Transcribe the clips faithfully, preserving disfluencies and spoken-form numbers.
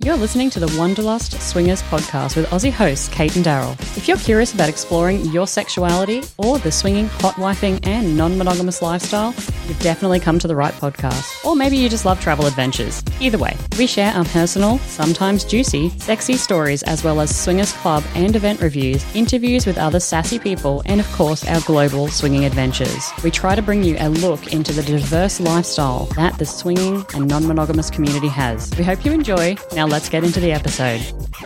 You're listening to the Wanderlust Swingers podcast with Aussie hosts Kate and Daryl. If you're curious about exploring your sexuality or the swinging, hot wifing and non-monogamous lifestyle, you've definitely come to the right podcast. Or maybe you just love travel adventures. Either way, we share our personal, sometimes juicy, sexy stories as well as swingers club and event reviews, interviews with other sassy people, and of course our global swinging adventures. We try to bring you a look into the diverse lifestyle that the swinging and non-monogamous community has. We hope you enjoy. Now let's get into the episode.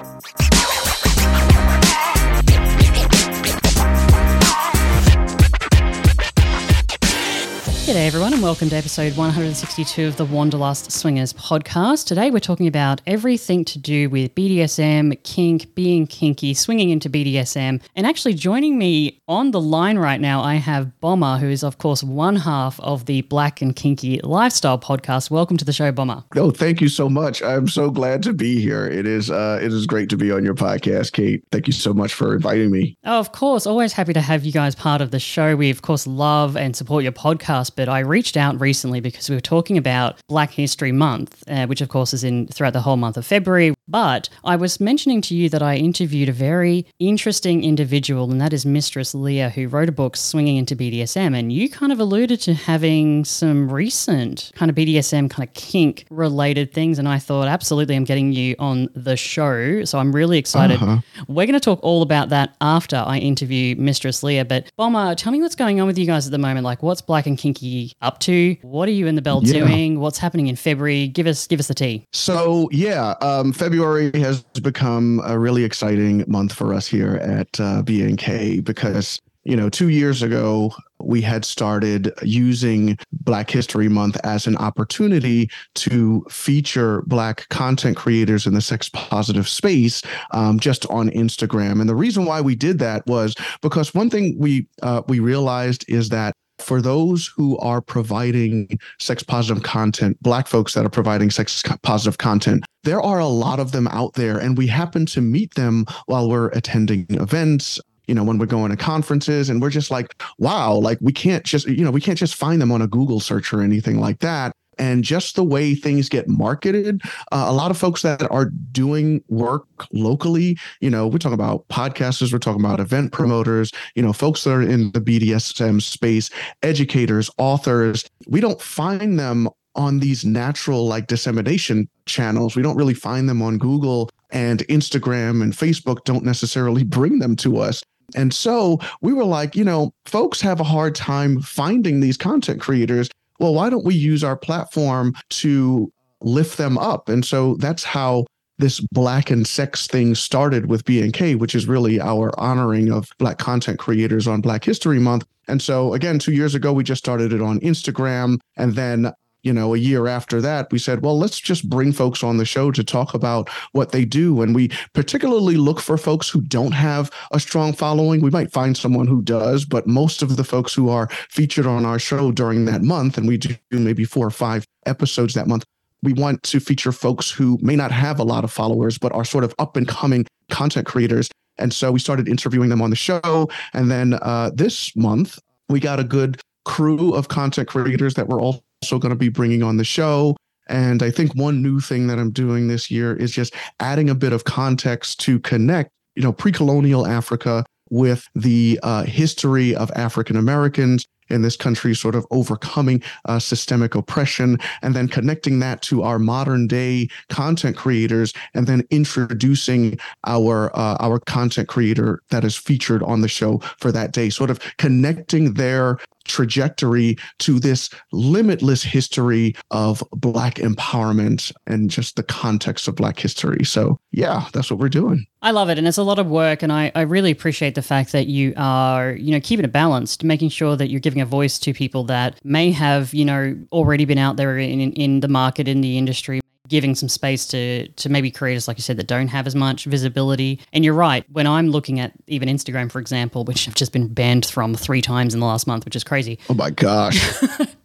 G'day everyone and welcome to episode one hundred sixty-two of the Wanderlust Swingers podcast. Today we're talking about everything to do with B D S M, kink, being kinky, swinging into B D S M. And actually joining me on the line right now, I have Bomber, who is of course one half of the Black and Kinky Lifestyle podcast. Welcome to the show, Bomber. Oh, thank you so much. I'm so glad to be here. It is uh, it is great to be on your podcast, Kate. Thank you so much for inviting me. Oh, of course. Always happy to have you guys part of the show. We of course love and support your podcast. But I reached out recently because we were talking about Black History Month, uh, which of course is in throughout the whole month of February. But I was mentioning to you that I interviewed a very interesting individual, and that is Mistress Leah, who wrote a book, Swinging into B D S M. And you kind of alluded to having some recent kind of B D S M kind of kink related things. And I thought, absolutely, I'm getting you on the show. So I'm really excited. Uh-huh. We're going to talk all about that after I interview Mistress Leah. But Bomber, tell me what's going on with you guys at the moment. Like, what's Black and Kinky up to? What are you and the Bell yeah. doing? What's happening in February? Give us give us the tea. So yeah, um, February has become a really exciting month for us here at uh, B N K because, you know, two years ago, we had started using Black History Month as an opportunity to feature Black content creators in the sex positive space um, just on Instagram. And the reason why we did that was because one thing we uh, we realized is that for those who are providing sex positive content, Black folks that are providing sex positive content, there are a lot of them out there, and we happen to meet them while we're attending events, you know, when we're going to conferences, and we're just like, wow, like we can't just, you know, we can't just find them on a Google search or anything like that. And just the way things get marketed, uh, a lot of folks that are doing work locally, you know, we're talking about podcasters, we're talking about event promoters, you know, folks that are in the B D S M space, educators, authors, we don't find them on these natural like dissemination channels. We don't really find them on Google, and Instagram and Facebook don't necessarily bring them to us. And so we were like, you know, folks have a hard time finding these content creators. Well, why don't we use our platform to lift them up? And so that's how this Black and Sex thing started with B N K, which is really our honoring of Black content creators on Black History Month. And so again, two years ago, we just started it on Instagram. And then, you know, a year after that, we said, well, let's just bring folks on the show to talk about what they do. And we particularly look for folks who don't have a strong following. We might find someone who does, but most of the folks who are featured on our show during that month, and we do maybe four or five episodes that month, we want to feature folks who may not have a lot of followers, but are sort of up and coming content creators. And so we started interviewing them on the show. And then uh, this month, we got a good crew of content creators that we're all also going to be bringing on the show. And I think one new thing that I'm doing this year is just adding a bit of context to connect, you know, pre-colonial Africa with the uh, history of African Americans in this country sort of overcoming uh, systemic oppression, and then connecting that to our modern day content creators, and then introducing our uh, our content creator that is featured on the show for that day, sort of connecting their trajectory to this limitless history of Black empowerment and just the context of Black history. So yeah, that's what we're doing. I love it. And it's a lot of work. And I, I really appreciate the fact that you are, you know, keeping it balanced, making sure that you're giving a voice to people that may have, you know, already been out there in, in the market, in the industry, giving some space to to maybe creators, like you said, that don't have as much visibility. And you're right, when I'm looking at even Instagram, for example, which I've just been banned from three times in the last month, which is crazy. Oh my gosh.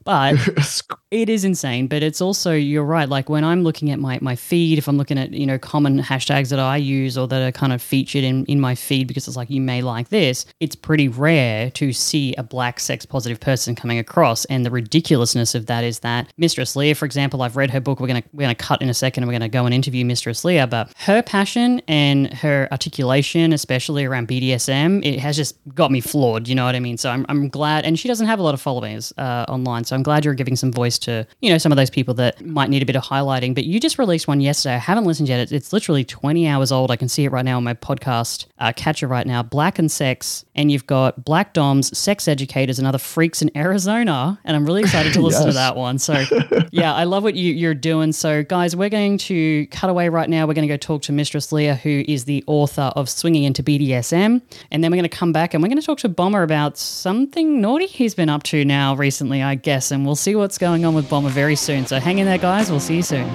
But it is insane. But it's also, you're right. Like when I'm looking at my, my feed, if I'm looking at, you know, common hashtags that I use or that are kind of featured in, in my feed because it's like, you may like this, it's pretty rare to see a black sex positive person coming across. And the ridiculousness of that is that Mistress Leah, for example, I've read her book. We're going to, we're going to cut in a second and we're going to go and interview Mistress Leah, but her passion and her articulation, especially around B D S M, it has just got me floored. You know what I mean? So I'm, I'm glad, and she doesn't have a lot of followers uh, online. So I'm glad you're giving some voice to, you know, some of those people that might need a bit of highlighting. But you just released one yesterday. I haven't listened yet. It's, it's literally twenty hours old. I can see it right now on my podcast uh, catcher right now. Black and Sex, and you've got Black Doms, Sex Educators, and Other Freaks in Arizona. And I'm really excited to listen yes. to that one. So yeah, I love what you, you're doing. So guys, we're going to cut away right now. We're going to go talk to Mistress Leah, who is the author of Swinging into B D S M. And then we're going to come back and we're going to talk to Bomber about something naughty he's been up to now recently, I guess. And we'll see what's going on with Bomber very soon. So hang in there, guys. We'll see you soon.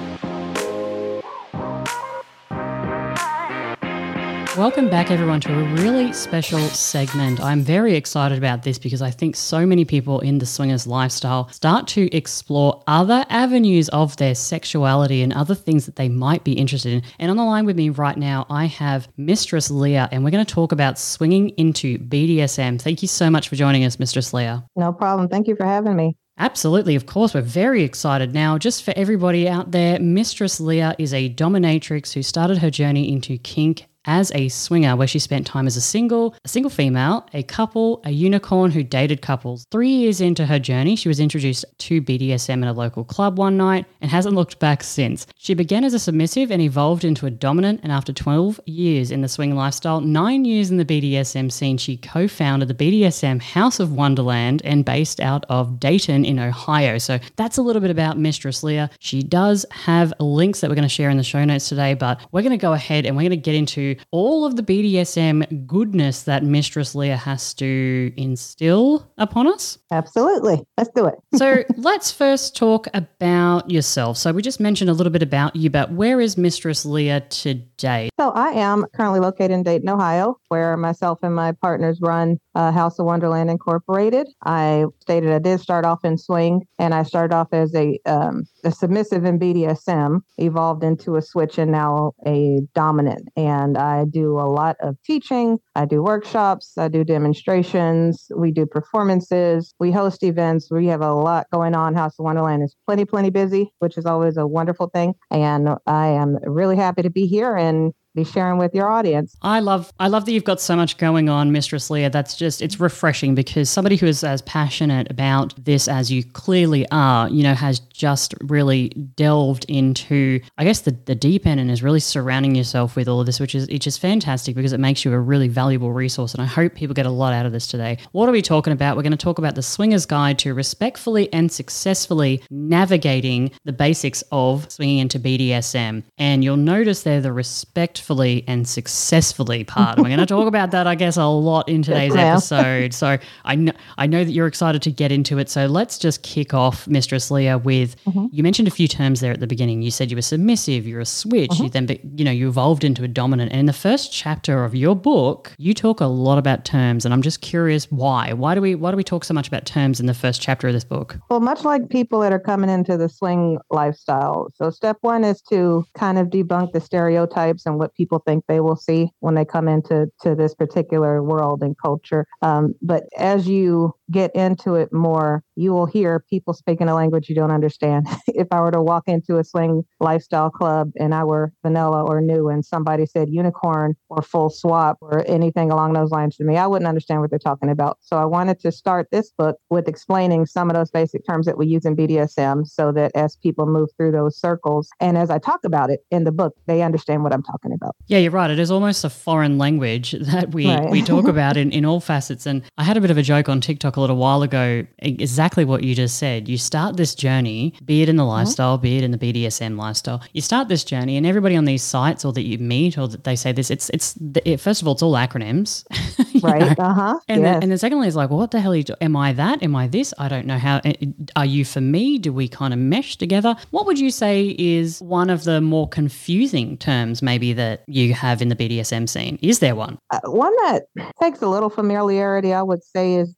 Welcome back, everyone, to a really special segment. I'm very excited about this because I think so many people in the swingers lifestyle start to explore other avenues of their sexuality and other things that they might be interested in. And on the line with me right now, I have Mistress Leah, and we're going to talk about swinging into B D S M. Thank you so much for joining us, Mistress Leah. No problem. Thank you for having me. Absolutely. Of course, we're very excited. Now, just for everybody out there, Mistress Leah is a dominatrix who started her journey into kink as a swinger, where she spent time as a single, a single female, a couple, a unicorn who dated couples. Three years into her journey, she was introduced to B D S M in a local club one night and hasn't looked back since. She began as a submissive and evolved into a dominant, and after twelve years in the swing lifestyle, nine years in the B D S M scene, she co-founded the B D S M House of Wonderland and based out of Dayton in Ohio. So that's a little bit about Mistress Leah. She does have links that we're going to share in the show notes today, but we're going to go ahead and we're going to get into all of the B D S M goodness that Mistress Leah has to instill upon us. Absolutely. Let's do it. So let's first talk about yourself. So we just mentioned a little bit about you, but where is Mistress Leah today? So I am currently located in Dayton, Ohio, where myself and my partners run uh, House of Wonderland Incorporated. I stated I did start off in swing, and I started off as a, um, a submissive in B D S M, evolved into a switch, and now a dominant. And I do a lot of teaching. I do workshops. I do demonstrations. We do performances. We host events. We have a lot going on. House of Wonderland is plenty, plenty busy, which is always a wonderful thing. And I am really happy to be here and be sharing with your audience. I love I love that you've got so much going on, Mistress Leah. That's just, it's refreshing because somebody who is as passionate about this as you clearly are, you know, has just really delved into, I guess, the, the deep end and is really surrounding yourself with all of this, which is, it's just fantastic because it makes you a really valuable resource. And I hope people get a lot out of this today. What are we talking about? We're going to talk about the Swinger's Guide to Respectfully and Successfully Navigating the Basics of Swinging into B D S M. And you'll notice there the respect and successfully part. And we're going to talk about that, I guess, a lot in today's yes, episode. So I know, I know that you're excited to get into it. So let's just kick off, Mistress Leah, with, mm-hmm. you mentioned a few terms there at the beginning. You said you were submissive, you're a switch, mm-hmm. you then, you know, you evolved into a dominant. And in the first chapter of your book, you talk a lot about terms. And I'm just curious why. Why do we, why do we talk so much about terms in the first chapter of this book? Well, much like people that are coming into the swing lifestyle. So step one is to kind of debunk the stereotypes and what people think they will see when they come into to this particular world and culture. Um, but as you get into it more, you will hear people speaking a language you don't understand. If I were to walk into a swing lifestyle club and I were vanilla or new and somebody said unicorn or full swap or anything along those lines to me, I wouldn't understand what they're talking about. So I wanted to start this book with explaining some of those basic terms that we use in B D S M so that as people move through those circles and as I talk about it in the book, they understand what I'm talking about. Yeah, you're right. It is almost a foreign language that we, right. we talk about in, in all facets. And I had a bit of a joke on TikTok a little while ago, exactly what you just said. You start this journey, be it in the lifestyle, mm-hmm. be it in the B D S M lifestyle. You start this journey and everybody on these sites or that you meet or that they say this, it's, it's it, first of all, it's all acronyms. Right. Know? Uh-huh. And, yes. then, and then secondly, it's like, well, what the hell are you doing? Am I that? Am I this? I don't know how. Are you for me? Do we kind of mesh together? What would you say is one of the more confusing terms maybe that you have in the B D S M scene? Is there one? Uh, one that takes a little familiarity, I would say, is the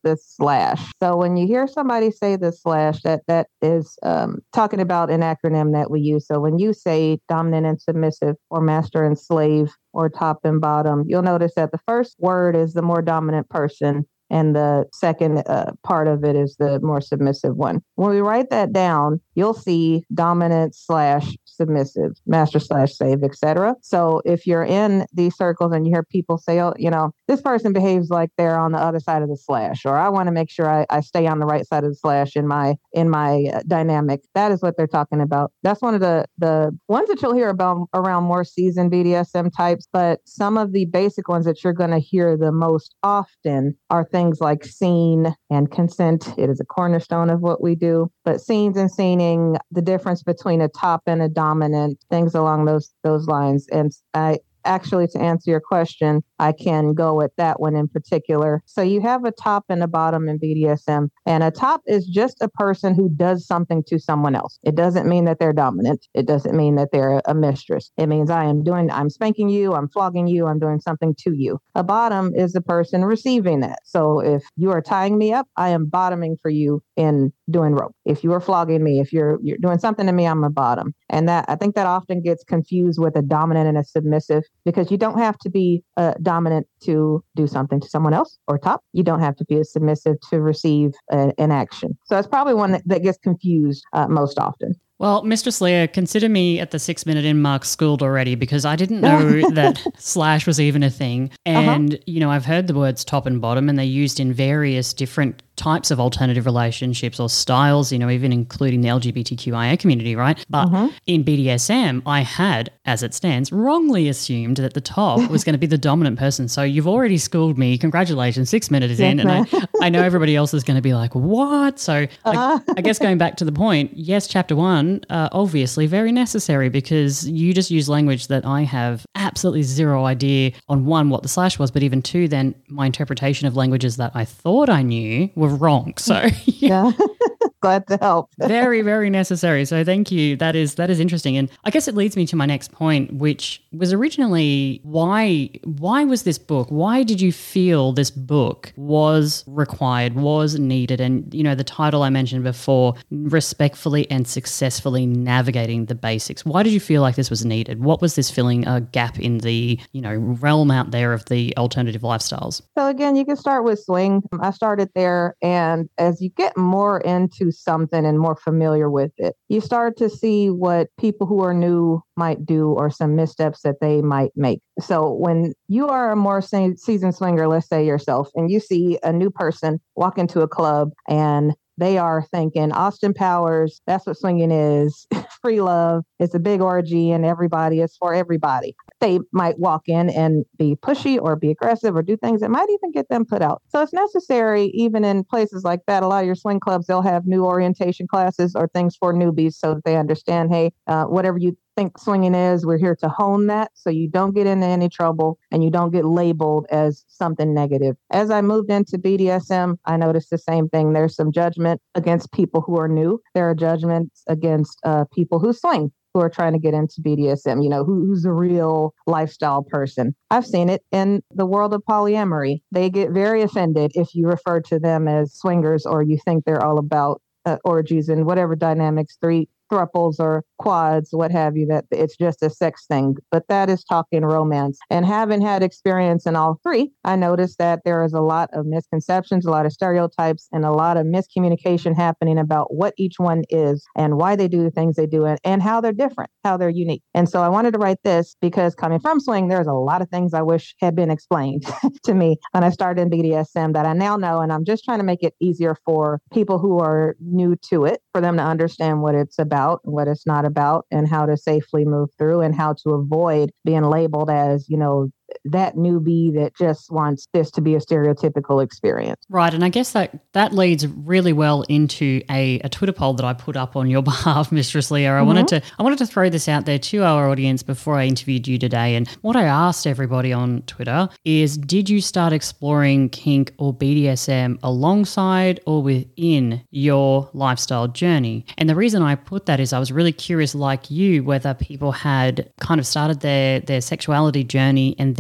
slash. So when you hear somebody say the slash, that that is um, talking about an acronym that we use. So when you say dominant and submissive, or master and slave, or top and bottom, you'll notice that the first word is the more dominant person, and the second uh, part of it is the more submissive one. When we write that down, you'll see dominant slash submissive, master slash slave, et cetera. So if you're in these circles and you hear people say, oh, you know, this person behaves like they're on the other side of the slash, or I want to make sure I, I stay on the right side of the slash in my in my uh, dynamic, that is what they're talking about. That's one of the, the ones that you'll hear about around more seasoned B D S M types, but some of the basic ones that you're going to hear the most often are things like scene and consent. It is a cornerstone of what we do, but scenes and scening, the difference between a top and a dominant, things along those those lines. And I actually, to answer your question, I can go with that one in particular. So you have a top and a bottom in B D S M, and a top is just a person who does something to someone else. It doesn't mean that they're dominant. It doesn't mean that they're a mistress. It means I am doing, I'm spanking you, I'm flogging you, I'm doing something to you. A bottom is the person receiving that. So if you are tying me up, I am bottoming for you in doing rope. If you are flogging me, if you're you're doing something to me, I'm a bottom. And that, I think that often gets confused with a dominant and a submissive, because you don't have to be uh, dominant to do something to someone else, or top. You don't have to be a submissive to receive a, an action. So it's probably one that, that gets confused uh, most often. Well, Mistress Leah, consider me at the six minute in mark schooled already, because I didn't know that slash was even a thing. And, uh-huh. you know, I've heard the words top and bottom, and they're used in various different types of alternative relationships or styles, you know, even including the L G B T Q I A community, right? But uh-huh. in B D S M, I had, as it stands, wrongly assumed that the top was going to be the dominant person. So you've already schooled me. Congratulations, six minutes yes, in. And I, I know everybody else is going to be like, what? So uh-huh. I, I guess going back to the point, yes, chapter one, Uh, obviously very necessary, because you just use language that I have absolutely zero idea on, one, what the slash was, but even two, then my interpretation of languages that I thought I knew were wrong. So yeah. Glad to help. Very, very necessary. So thank you. That is that is interesting. And I guess it leads me to my next point, which was originally why why was this book? Why did you feel this book was required, was needed? And, you know, the title I mentioned before, Respectfully and Successfully Navigating the Basics. Why did you feel like this was needed? What was this filling a gap in the, you know, realm out there of the alternative lifestyles? So again, you can start with swing. I started there, and as you get more into something and more familiar with it, you start to see what people who are new might do, or some missteps that they might make. So when you are a more seasoned swinger, let's say yourself, and you see a new person walk into a club and they are thinking Austin Powers, that's what swinging is, free love, it's a big orgy and everybody is for everybody. They might walk in and be pushy or be aggressive or do things that might even get them put out. So it's necessary, even in places like that, a lot of your swing clubs, they'll have new orientation classes or things for newbies so that they understand, hey, uh, whatever you think swinging is, we're here to hone that so you don't get into any trouble and you don't get labeled as something negative. As I moved into B D S M, I noticed the same thing. There's some judgment against people who are new. There are judgments against uh, people who swing, who are trying to get into B D S M, you know, who, who's a real lifestyle person. I've seen it in the world of polyamory. They get very offended if you refer to them as swingers, or you think they're all about uh, orgies and whatever dynamics, three thruples or quads, what have you, that it's just a sex thing. But that is talking romance. And having had experience in all three, I noticed that there is a lot of misconceptions, a lot of stereotypes, and a lot of miscommunication happening about what each one is and why they do the things they do, and, and how they're different, how they're unique. And so I wanted to write this because, coming from swing, there's a lot of things I wish had been explained to me when I started in B D S M that I now know. And I'm just trying to make it easier for people who are new to it, for them to understand what it's about, what it's not about, and how to safely move through, and how to avoid being labeled as, you know, that newbie that just wants this to be a stereotypical experience. Right. And I guess that that leads really well into a, a Twitter poll that I put up on your behalf, Mistress Leah. I mm-hmm. wanted to I wanted to throw this out there to our audience before I interviewed you today. And what I asked everybody on Twitter is, did you start exploring kink or B D S M alongside or within your lifestyle journey? And the reason I put that is I was really curious, like you, whether people had kind of started their, their sexuality journey and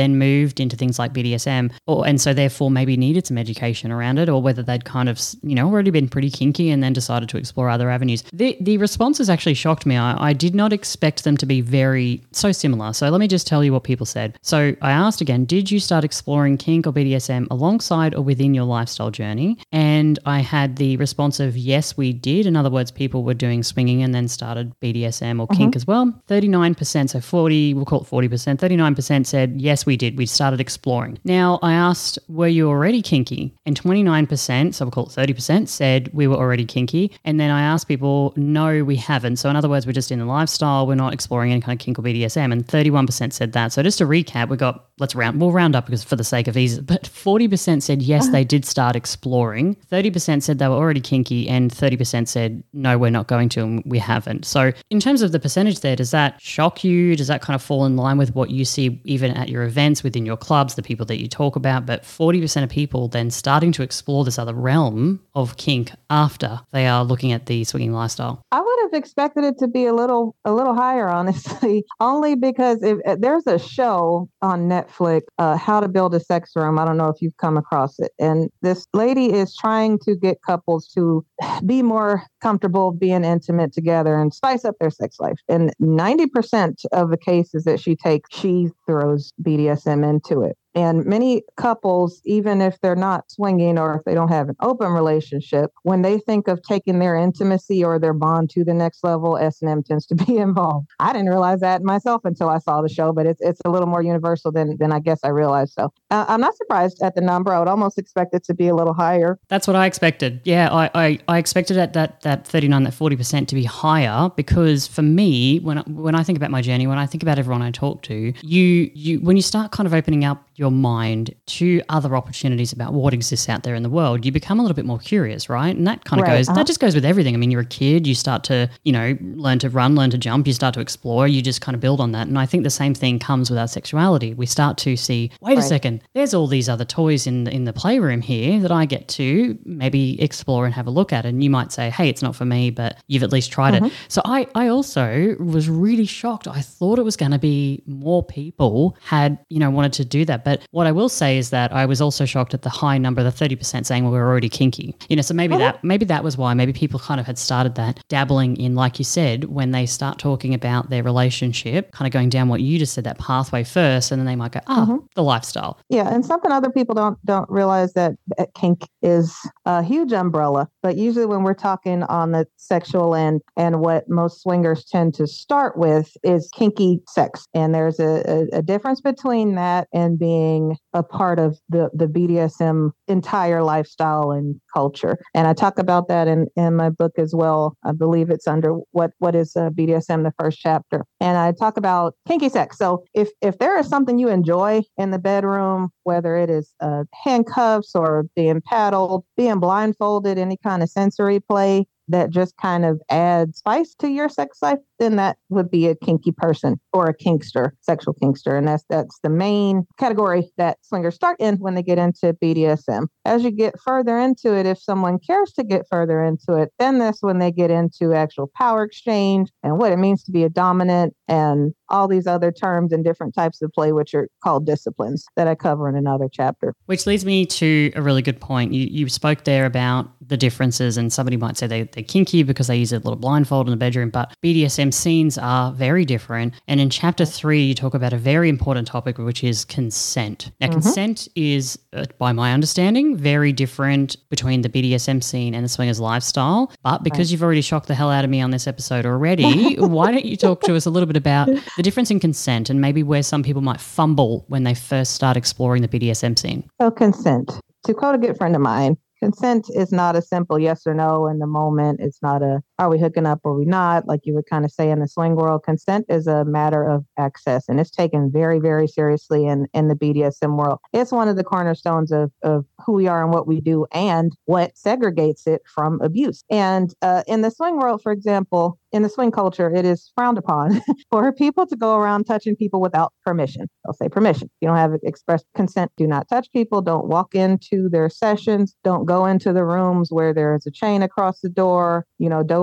then moved into things like B D S M, or and so therefore maybe needed some education around it, or whether they'd kind of, you know, already been pretty kinky and then decided to explore other avenues. The the responses actually shocked me. I, I did not expect them to be very so similar. So let me just tell you what people said. So I asked again, did you start exploring kink or B D S M alongside or within your lifestyle journey? And I had the response of yes, we did. In other words, people were doing swinging and then started B D S M or kink mm-hmm. as well. thirty-nine percent, so forty, we'll call it forty percent, thirty-nine percent said yes, we did. We started exploring. Now I asked, were you already kinky? And twenty-nine percent, so we'll call it thirty percent, said we were already kinky. And then I asked people, no, we haven't. So in other words, we're just in the lifestyle. We're not exploring any kind of kink or B D S M. And thirty-one percent said that. So just to recap, we got, let's round, we'll round up because for the sake of ease, but forty percent said yes, they did start exploring. thirty percent said they were already kinky, and thirty percent said no, we're not going to, and we haven't. So in terms of the percentage there, does that shock you? Does that kind of fall in line with what you see even at your events, within your clubs, the people that you talk about? But forty percent of people then starting to explore this other realm of kink after they are looking at the swinging lifestyle. I would have expected it to be a little a little higher, honestly, only because if, if there's a show on Netflix, uh, How to Build a Sex Room. I don't know if you've come across it. And this lady is trying to get couples to be more comfortable being intimate together and spice up their sex life. And ninety percent of the cases that she takes, she throws B D S M into it. And many couples, even if they're not swinging or if they don't have an open relationship, when they think of taking their intimacy or their bond to the next level, S and M tends to be involved. I didn't realize that myself until I saw the show, but it's it's a little more universal than, than I guess I realized. So uh, I'm not surprised at the number. I would almost expect it to be a little higher. That's what I expected. Yeah, I, I, I expected at that that thirty-nine, that forty percent to be higher, because for me, when I, when I think about my journey, when I think about everyone I talk to, you you when you start kind of opening up your mind to other opportunities about what exists out there in the world, you become a little bit more curious, right? And that kind of right. goes, uh-huh. that just goes with everything. I mean, you're a kid, you start to, you know, learn to run, learn to jump, you start to explore, you just kind of build on that. And I think the same thing comes with our sexuality. We start to see, wait right. a second, there's all these other toys in the, in the playroom here that I get to maybe explore and have a look at. And you might say, hey, it's not for me, but you've at least tried mm-hmm. it. So I, I also was really shocked. I thought it was going to be more people had, you know, wanted to do that. But what I will say is that I was also shocked at the high number, the thirty percent saying, well, we're already kinky. You know, so maybe mm-hmm. that maybe that was why. Maybe people kind of had started that dabbling in, like you said, when they start talking about their relationship, kind of going down what you just said, that pathway first, and then they might go, oh, mm-hmm. the lifestyle. Yeah, and something other people don't don't realize that kink is a huge umbrella. But usually when we're talking on the sexual end, and what most swingers tend to start with is kinky sex. And there's a, a, a difference between that and being a part of the, the B D S M entire lifestyle and culture. And I talk about that in, in my book as well. I believe it's under what, what is uh, B D S M, the first chapter. And I talk about kinky sex. So if, if there is something you enjoy in the bedroom, whether it is uh, handcuffs or being paddled, being blindfolded, any kind of sensory play that just kind of adds spice to your sex life, then that would be a kinky person or a kinkster, sexual kinkster. And that's that's the main category that swingers start in when they get into B D S M. As you get further into it, if someone cares to get further into it, then that's when they get into actual power exchange and what it means to be a dominant and all these other terms and different types of play, which are called disciplines that I cover in another chapter. Which leads me to a really good point. You you spoke there about the differences, and somebody might say they, they're kinky because they use a little blindfold in the bedroom, but B D S M scenes are very different. And in chapter three, you talk about a very important topic, which is consent. Now, mm-hmm. consent is, uh, by my understanding, very different between the B D S M scene and the swingers lifestyle. But because right. you've already shocked the hell out of me on this episode already, why don't you talk to us a little bit about the difference in consent and maybe where some people might fumble when they first start exploring the B D S M scene? So consent. To quote a good friend of mine, consent is not a simple yes or no in the moment. It's not a, are we hooking up or are we not? Like you would kind of say in the swing world, consent is a matter of access, and it's taken very, very seriously in, in the B D S M world. It's one of the cornerstones of, of who we are and what we do and what segregates it from abuse. And uh, in the swing world, for example, in the swing culture, it is frowned upon for people to go around touching people without permission. They'll say permission. If you don't have express consent, do not touch people. Don't walk into their sessions. Don't go into the rooms where there is a chain across the door. You know, don't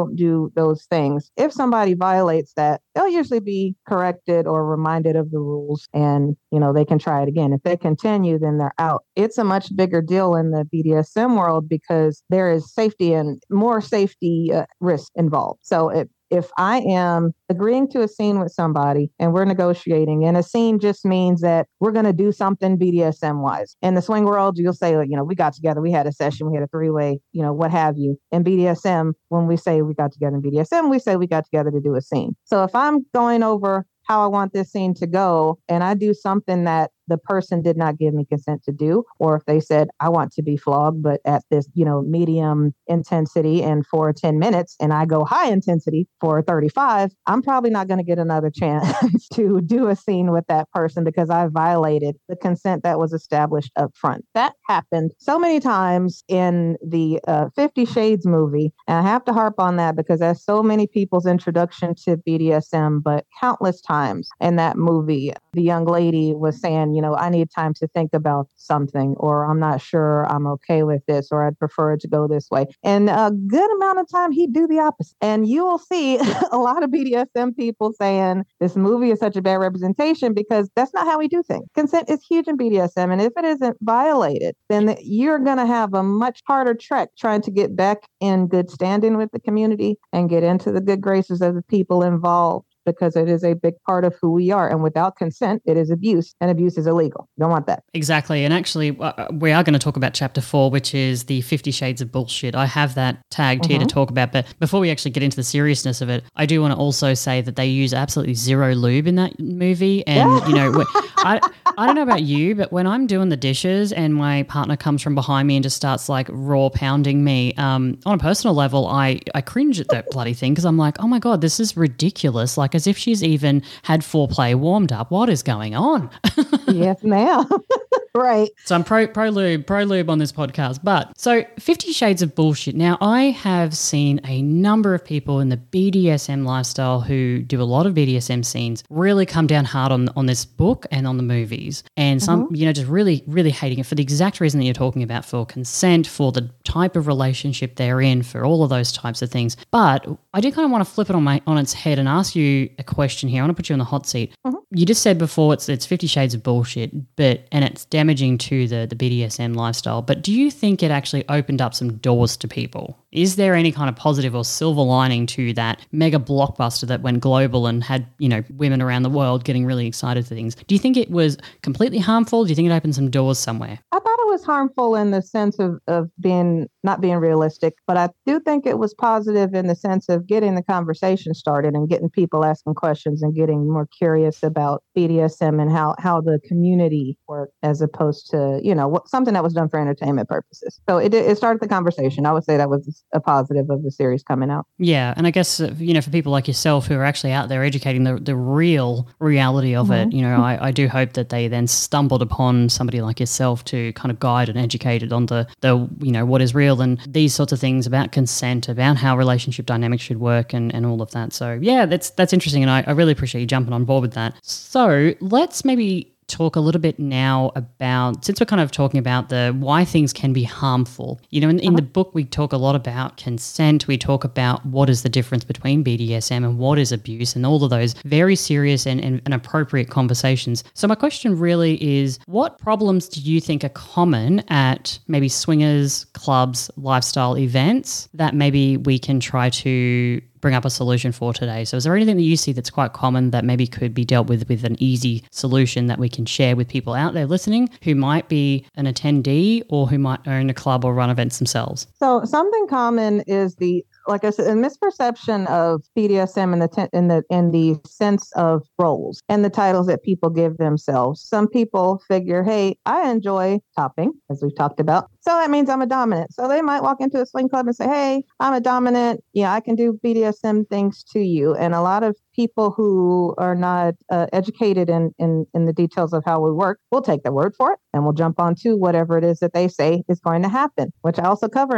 don't do those things. If somebody violates that, they'll usually be corrected or reminded of the rules, and, you know, they can try it again. If they continue, then they're out. It's a much bigger deal in the B D S M world because there is safety and more safety uh, risk involved. So it If I am agreeing to a scene with somebody and we're negotiating, and a scene just means that we're going to do something B D S M wise. In the swing world, you'll say, you know, we got together, we had a session, we had a three way, you know, what have you. In B D S M, when we say we got together in B D S M, we say we got together to do a scene. So if I'm going over how I want this scene to go, and I do something that the person did not give me consent to do, or if they said, I want to be flogged, but at this, you know, medium intensity and for ten minutes, and I go high intensity for thirty-five, I'm probably not going to get another chance to do a scene with that person because I violated the consent that was established up front. That happened so many times in the uh, Fifty Shades movie. And I have to harp on that because that's so many people's introduction to B D S M, but countless times in that movie, the young lady was saying, you know, I need time to think about something, or I'm not sure I'm okay with this, or I'd prefer it to go this way. And a good amount of time he'd do the opposite. And you will see a lot of B D S M people saying this movie is such a bad representation because that's not how we do things. Consent is huge in B D S M. And if it isn't violated, then you're going to have a much harder trek trying to get back in good standing with the community and get into the good graces of the people involved, because it is a big part of who we are. And without consent, it is abuse, and abuse is illegal. You don't want that. Exactly. And actually, uh, we are going to talk about chapter four, which is the Fifty Shades of Bullshit. I have that tagged mm-hmm. here to talk about. But before we actually get into the seriousness of it, I do want to also say that they use absolutely zero lube in that movie. And, you know, I, I don't know about you, but when I'm doing the dishes and my partner comes from behind me and just starts like raw pounding me, um, on a personal level, I, I cringe at that bloody thing because I'm like, oh my God, this is ridiculous. Like, as if she's even had foreplay warmed up. What is going on? Yes, ma'am. Right. So I'm pro pro lube, pro lube on this podcast. But so Fifty Shades of Bullshit. Now, I have seen a number of people in the B D S M lifestyle who do a lot of B D S M scenes really come down hard on, on this book and on the movies. And some, mm-hmm. you know, just really, really hating it for the exact reason that you're talking about, for consent, for the type of relationship they're in, for all of those types of things. But I do kind of want to flip it on my on its head and ask you a question here. I want to put you on the hot seat. Mm-hmm. You just said before it's it's Fifty Shades of Bullshit, but and it's damaging to the, the B D S M lifestyle. But do you think it actually opened up some doors to people? Is there any kind of positive or silver lining to that mega blockbuster that went global and had, you know, women around the world getting really excited for things? Do you think it was completely harmful? Do you think it opened some doors somewhere? I thought it was harmful in the sense of, of being not being realistic, but I do think it was positive in the sense of getting the conversation started and getting people asking questions and getting more curious about B D S M and how, how the community worked as opposed to, you know, what, something that was done for entertainment purposes. So it, it started the conversation. I would say that was a positive of the series coming out. Yeah. And I guess, uh, you know, for people like yourself who are actually out there educating the, the real reality of mm-hmm. it, you know, I, I do hope that they then stumbled upon somebody like yourself to kind of guide and educate it on the, the, you know, what is real and these sorts of things about consent, about how relationship dynamics should work and, and all of that. So yeah, that's, that's interesting. And I, I really appreciate you jumping on board with that. So let's maybe talk a little bit now about, since we're kind of talking about the why things can be harmful. You know, in, in uh-huh. the book, we talk a lot about consent. We talk about what is the difference between B D S M and what is abuse and all of those very serious and, and, and appropriate conversations. So my question really is, what problems do you think are common at maybe swingers, clubs, lifestyle events that maybe we can try to bring up a solution for today? So is there anything that you see that's quite common that maybe could be dealt with with an easy solution that we can share with people out there listening who might be an attendee or who might own a club or run events themselves? So something common is the, like I said, a misperception of B D S M in the te- in the in the sense of roles and the titles that people give themselves. Some people figure, hey, I enjoy topping, as we've talked about, so that means I'm a dominant. So they might walk into a swing club and say, hey, I'm a dominant. Yeah, I can do B D S M things to you. And a lot of people who are not uh, educated in, in in the details of how we work will take their word for it and will jump onto whatever it is that they say is going to happen, which I also cover in that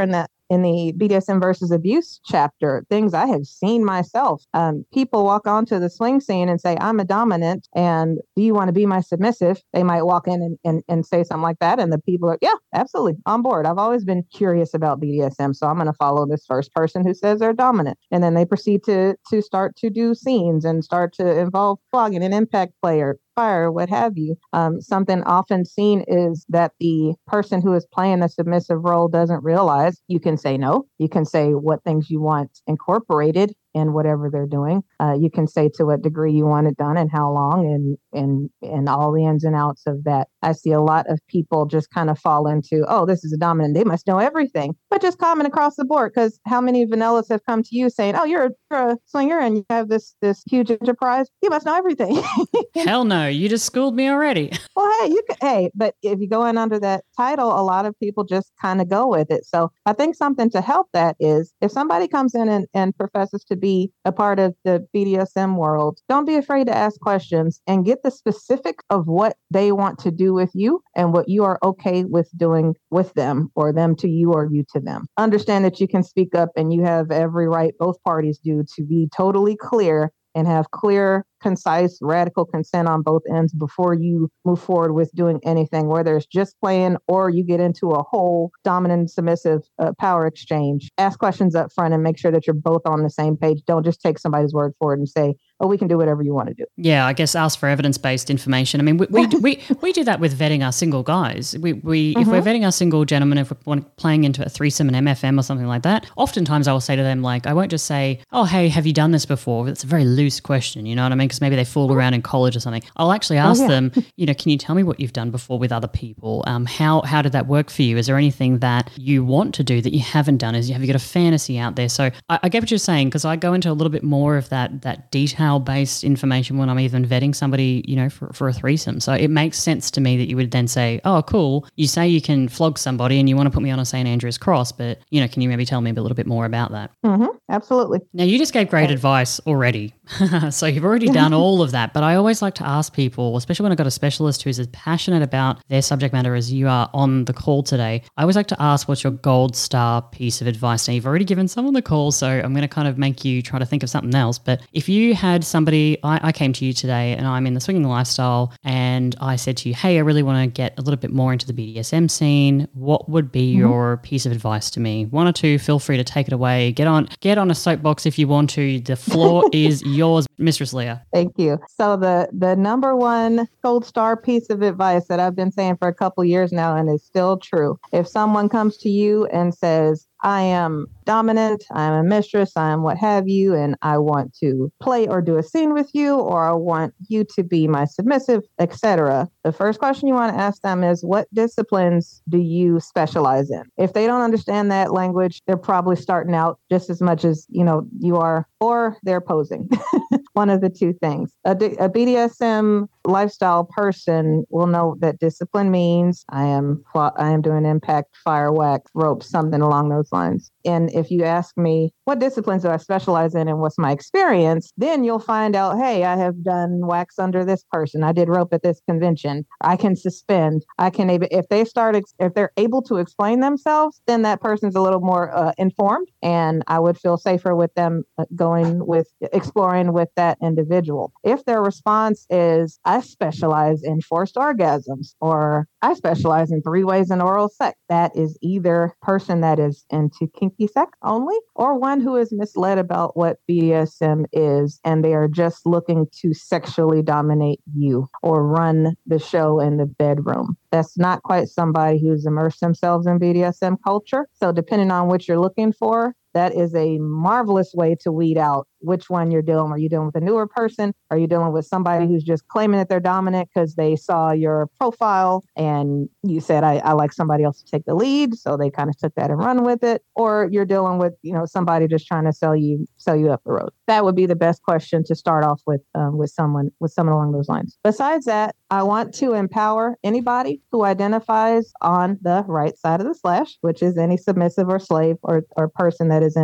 in the B D S M versus abuse chapter, things I have seen myself. Um, people walk onto the swing scene and say, I'm a dominant, and do you want to be my submissive? They might walk in and, and, and say something like that, and the people are, yeah, absolutely, on board. I've always been curious about B D S M, so I'm going to follow this first person who says they're dominant. And then they proceed to to start to do scenes and start to involve flogging an impact player, fire, what have you. Um, something often seen is that the person who is playing the submissive role doesn't realize you can say no. You can say what things you want incorporated in whatever they're doing. Uh, you can say to what degree you want it done and how long, and and and all the ins and outs of that. I see a lot of people just kind of fall into, oh, this is a dominant, they must know everything, but just common across the board. Because how many vanillas have come to you saying, oh, you're a, you're a swinger and you have this this huge enterprise, you must know everything. Hell no, you just schooled me already. Well, hey, you can, hey, but if you go in under that title, a lot of people just kind of go with it. So I think something to help that is if somebody comes in and, and professes to be a part of the B D S M world, don't be afraid to ask questions and get the specific of what they want to do with you and what you are okay with doing with them, or them to you or you to them. Understand that you can speak up and you have every right, both parties do, to be totally clear and have clear, concise, radical consent on both ends before you move forward with doing anything, whether it's just playing or you get into a whole dominant submissive uh, power exchange. Ask questions up front and make sure that you're both on the same page. Don't just take somebody's word for it and say, oh, we can do whatever you want to do. Yeah, I guess ask for evidence-based information. I mean, we we, we, we do that with vetting our single guys. We we mm-hmm. If we're vetting our single gentlemen, if we're playing into a threesome, an M F M or something like that, oftentimes I will say to them, like, I won't just say, oh, hey, have you done this before? It's a very loose question, you know what I mean? Because maybe they fool around in college or something. I'll actually ask oh, yeah. them, you know, can you tell me what you've done before with other people? Um, how how did that work for you? Is there anything that you want to do that you haven't done? Is have you got a fantasy out there? So I, I get what you're saying, because I go into a little bit more of that that detail-based information when I'm even vetting somebody, you know, for, for a threesome. So it makes sense to me that you would then say, oh, cool, you say you can flog somebody and you want to put me on a Saint Andrew's cross, but, you know, can you maybe tell me a little bit more about that? Mm-hmm, absolutely. Now, you just gave great okay. advice already. So you've already done all of that, but I always like to ask people, especially when I've got a specialist who's as passionate about their subject matter as you are on the call today, I always like to ask, what's your gold star piece of advice? Now, you've already given some on the call, so I'm going to kind of make you try to think of something else, but if you had somebody, I, I came to you today and I'm in the swinging lifestyle and I said to you, hey, I really want to get a little bit more into the B D S M scene, what would be mm-hmm. your piece of advice to me? One or two, feel free to take it away. Get on, get on a soapbox if you want to. The floor is yours, Mistress Leah. Thank you. So the the number one gold star piece of advice that I've been saying for a couple years now, and is still true. If someone comes to you and says, I am dominant, I'm a mistress, I am what have you, and I want to play or do a scene with you, or I want you to be my submissive, et cetera. The first question you want to ask them is, what disciplines do you specialize in? If they don't understand that language, they're probably starting out just as much as, you know, you are, or they're posing. One of the two things. A, D- a B D S M lifestyle person will know that discipline means I am I am doing impact, fire, wax, rope, something along those lines. And if you ask me, what disciplines do I specialize in and what's my experience, then you'll find out, hey, I have done wax under this person. I did rope at this convention. I can suspend. I can, if they start, if they're able to explain themselves, then that person's a little more uh, informed, and I would feel safer with them going with, exploring with that individual. If their response is, I specialize in forced orgasms, or I specialize in three ways in oral sex, that is either person that is into kinky sex only, or one who is misled about what B D S M is, and they are just looking to sexually dominate you or run the show in the bedroom. That's not quite somebody who's immersed themselves in B D S M culture. So depending on what you're looking for, that is a marvelous way to weed out which one you're dealing with. Are you dealing with a newer person? Are you dealing with somebody who's just claiming that they're dominant because they saw your profile and you said, I, I like somebody else to take the lead, so they kind of took that and run with it? Or you're dealing with, you know, somebody just trying to sell you sell you up the road? That would be the best question to start off with um, with someone with someone along those lines. Besides that, I want to empower anybody who identifies on the right side of the slash, which is any submissive or slave or, or person that is into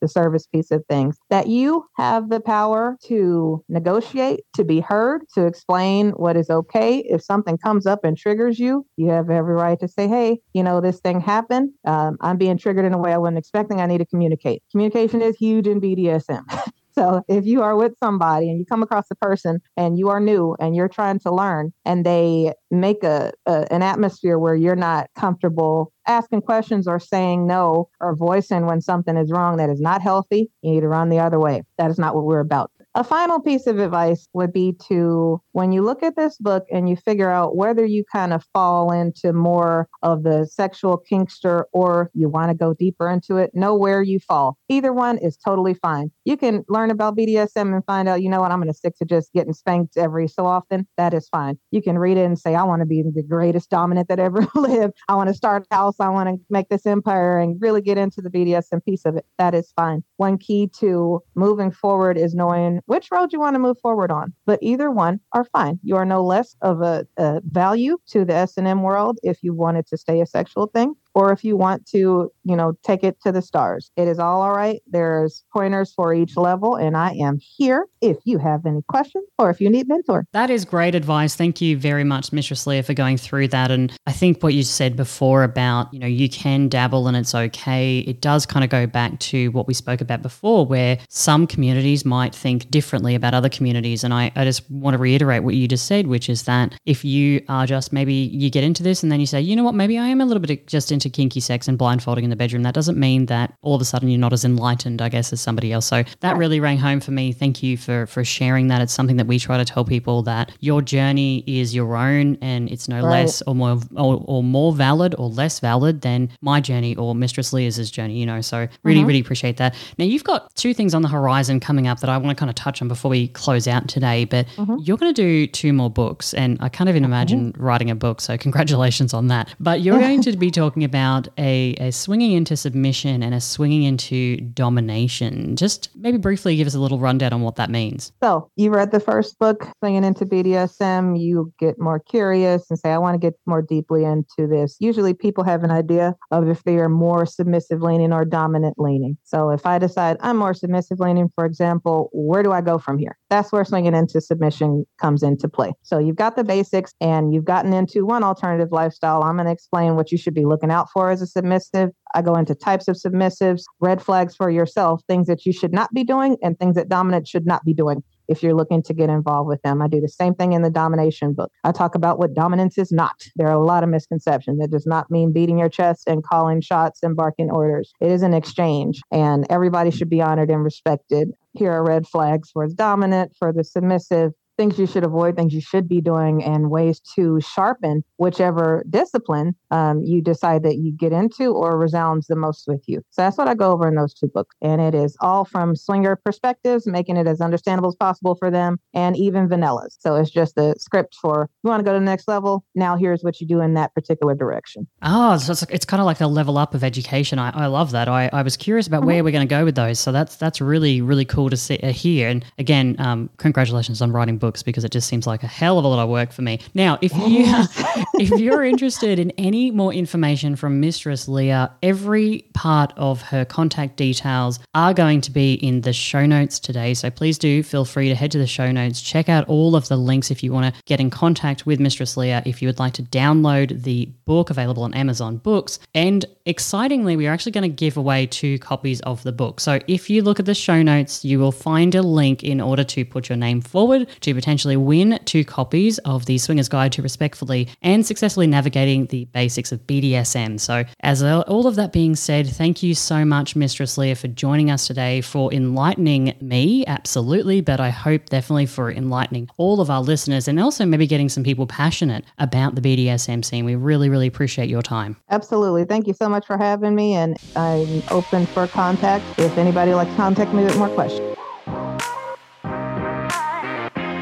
the service piece of things, that you have the power to negotiate, to be heard, to explain what is okay. If something comes up and triggers you, you have every right to say, hey, you know, this thing happened. Um, I'm being triggered in a way I wasn't expecting. I need to communicate. Communication is huge in B D S M. So if you are with somebody and you come across a person and you are new and you're trying to learn and they make a, a an atmosphere where you're not comfortable asking questions or saying no or voicing when something is wrong that is not healthy, you need to run the other way. That is not what we're about. A final piece of advice would be to, when you look at this book and you figure out whether you kind of fall into more of the sexual kinkster or you want to go deeper into it, know where you fall. Either one is totally fine. You can learn about B D S M and find out, you know what, I'm going to stick to just getting spanked every so often. That is fine. You can read it and say, I want to be the greatest dominant that ever lived. I want to start a house. I want to make this empire and really get into the B D S M piece of it. That is fine. One key to moving forward is knowing which road you want to move forward on. But either one are fine. You are no less of a, a value to the S and M world if you want it to stay a sexual thing, or if you want to, you know, take it to the stars. It is all all right. There's pointers for each level, and I am here if you have any questions or if you need mentor. That is great advice. Thank you very much, Mistress Leah, for going through that. And I think what you said before about, you know, you can dabble and it's okay. It does kind of go back to what we spoke about before, where some communities might think differently about other communities. And I, I just want to reiterate what you just said, which is that if you are just, maybe you get into this and then you say, you know what, maybe I am a little bit just into kinky sex and blindfolding in the bedroom. That doesn't mean that all of a sudden you're not as enlightened, I guess, as somebody else. So that really rang home for me. Thank you for for sharing that. It's something that we try to tell people, that your journey is your own and it's no right. less or more or, or more valid or less valid than my journey or Mistress Leah's journey, you know. So really, mm-hmm. really appreciate that. Now, you've got two things on the horizon coming up that I want to kind of touch on before we close out today, but mm-hmm. you're going to do two more books, and I can't even mm-hmm. imagine writing a book, so congratulations on that. But you're going to be talking about a, a swinging into submission and a swinging into domination. Just maybe briefly give us a little rundown on what that means. So you read the first book, Swinging into B D S M, you get more curious and say, I want to get more deeply into this. Usually people have an idea of if they are more submissive leaning or dominant leaning. So if I decide I'm more submissive leaning, for example, where do I go from here? That's where swinging into submission comes into play. So you've got the basics and you've gotten into one alternative lifestyle. I'm going to explain what you should be looking out for as a submissive. I go into types of submissives, red flags for yourself, things that you should not be doing and things that dominant should not be doing if you're looking to get involved with them. I do the same thing in the domination book. I talk about what dominance is not. There are a lot of misconceptions. It does not mean beating your chest and calling shots and barking orders. It is an exchange, and everybody should be honored and respected. Here are red flags for the dominant, for the submissive, things you should avoid, things you should be doing, and ways to sharpen whichever discipline um, you decide that you get into or resounds the most with you. So that's what I go over in those two books. And it is all from swinger perspectives, making it as understandable as possible for them, and even vanillas. So it's just a script for, you want to go to the next level, now here's what you do in that particular direction. Oh, so it's, it's kind of like a level up of education. I, I love that. I, I was curious about mm-hmm. where we're going to go with those. So that's that's really, really cool to see, uh, hear. And again, um, congratulations on writing books, because it just seems like a hell of a lot of work for me. Now, if you if you're interested in any more information from Mistress Leah, every part of her contact details are going to be in the show notes today. So please do feel free to head to the show notes, check out all of the links if you want to get in contact with Mistress Leah, if you would like to download the book available on Amazon Books. And excitingly, we are actually going to give away two copies of the book. So if you look at the show notes, you will find a link in order to put your name forward to potentially win two copies of the Swinger's Guide to Respectfully and Successfully Navigating the Basics of B D S M. So as all of that being said, thank you so much, Mistress Leah, for joining us today, for enlightening me, absolutely, but I hope definitely for enlightening all of our listeners, and also maybe getting some people passionate about the B D S M scene. We really, really appreciate your time. Absolutely. Thank you so much for having me, and I'm open for contact if anybody would like to contact me with more questions.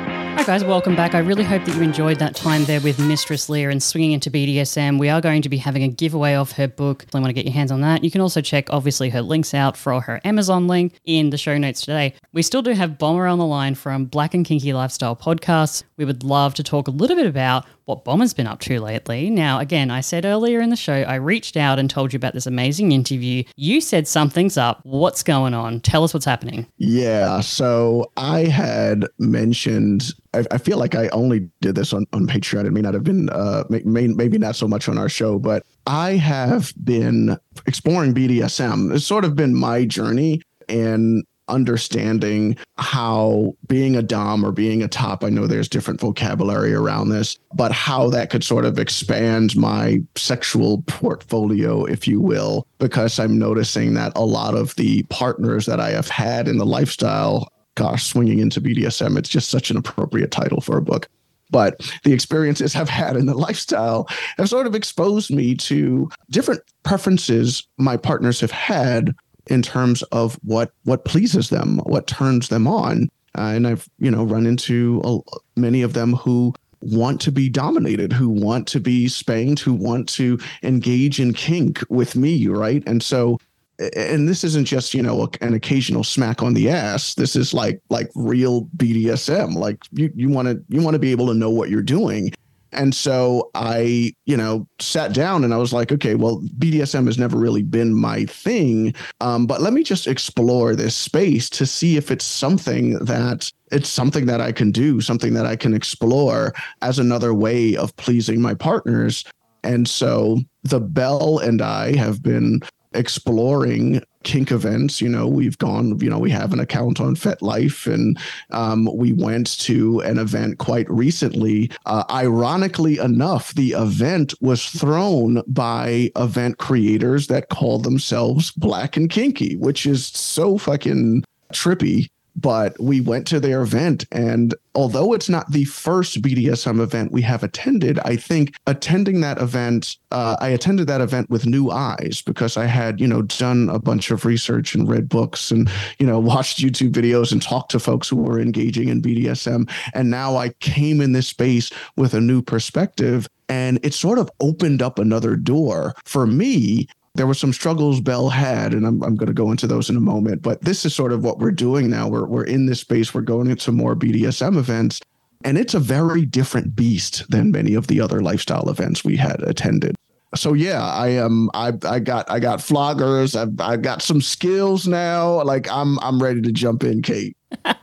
Hi guys, welcome back. I really hope that you enjoyed that time there with Mistress Leah and swinging into B D S M. We are going to be having a giveaway of her book. If you want to get your hands on that, you can also check obviously her links out for her Amazon link in the show notes today. We still do have Bomber on the line from Black and Kinky Lifestyle Podcasts. We would love to talk a little bit about what Bomber's been up to lately. Now, again, I said earlier in the show, I reached out and told you about this amazing interview. You said something's up. What's going on? Tell us what's happening. Yeah, so I had mentioned, I, I feel like I only did this on, on Patreon. It may not have been, uh, may, may, maybe not so much on our show, but I have been exploring B D S M. It's sort of been my journey in understanding how being a dom or being a top, I know there's different vocabulary around this, but how that could sort of expand my sexual portfolio, if you will, because I'm noticing that a lot of the partners that I have had in the lifestyle, gosh, swinging into B D S M, it's just such an appropriate title for a book. But the experiences I've had in the lifestyle have sort of exposed me to different preferences my partners have had in terms of what what pleases them, what turns them on. Uh, and I've, you know, run into a, many of them who want to be dominated, who want to be spanked, who want to engage in kink with me, right? And so, and this isn't just, you know, an occasional smack on the ass. This is like like real B D S M. Like you you want to you want to be able to know what you're doing. And so I, you know, sat down and I was like, okay, well, B D S M has never really been my thing. Um, but let me just explore this space to see if it's something that it's something that I can do, something that I can explore as another way of pleasing my partners. And so the Bell and I have been exploring kink events. You know, we've gone, you know, we have an account on FetLife, and um, we went to an event quite recently. Uh, ironically enough, the event was thrown by event creators that call themselves Black and Kinky, which is so fucking trippy. But we went to their event, and although it's not the first B D S M event we have attended, I think attending that event, uh, I attended that event with new eyes because I had, you know, done a bunch of research and read books and, you know, watched YouTube videos and talked to folks who were engaging in B D S M. And now I came in this space with a new perspective, and it sort of opened up another door for me. There were some struggles Bell had, and I'm I'm going to go into those in a moment. But this is sort of what we're doing now. We're we're in this space. We're going into more B D S M events, and it's a very different beast than many of the other lifestyle events we had attended. So yeah, I am. Um, I I got I got floggers. I've I got some skills now. Like I'm I'm ready to jump in, Kate.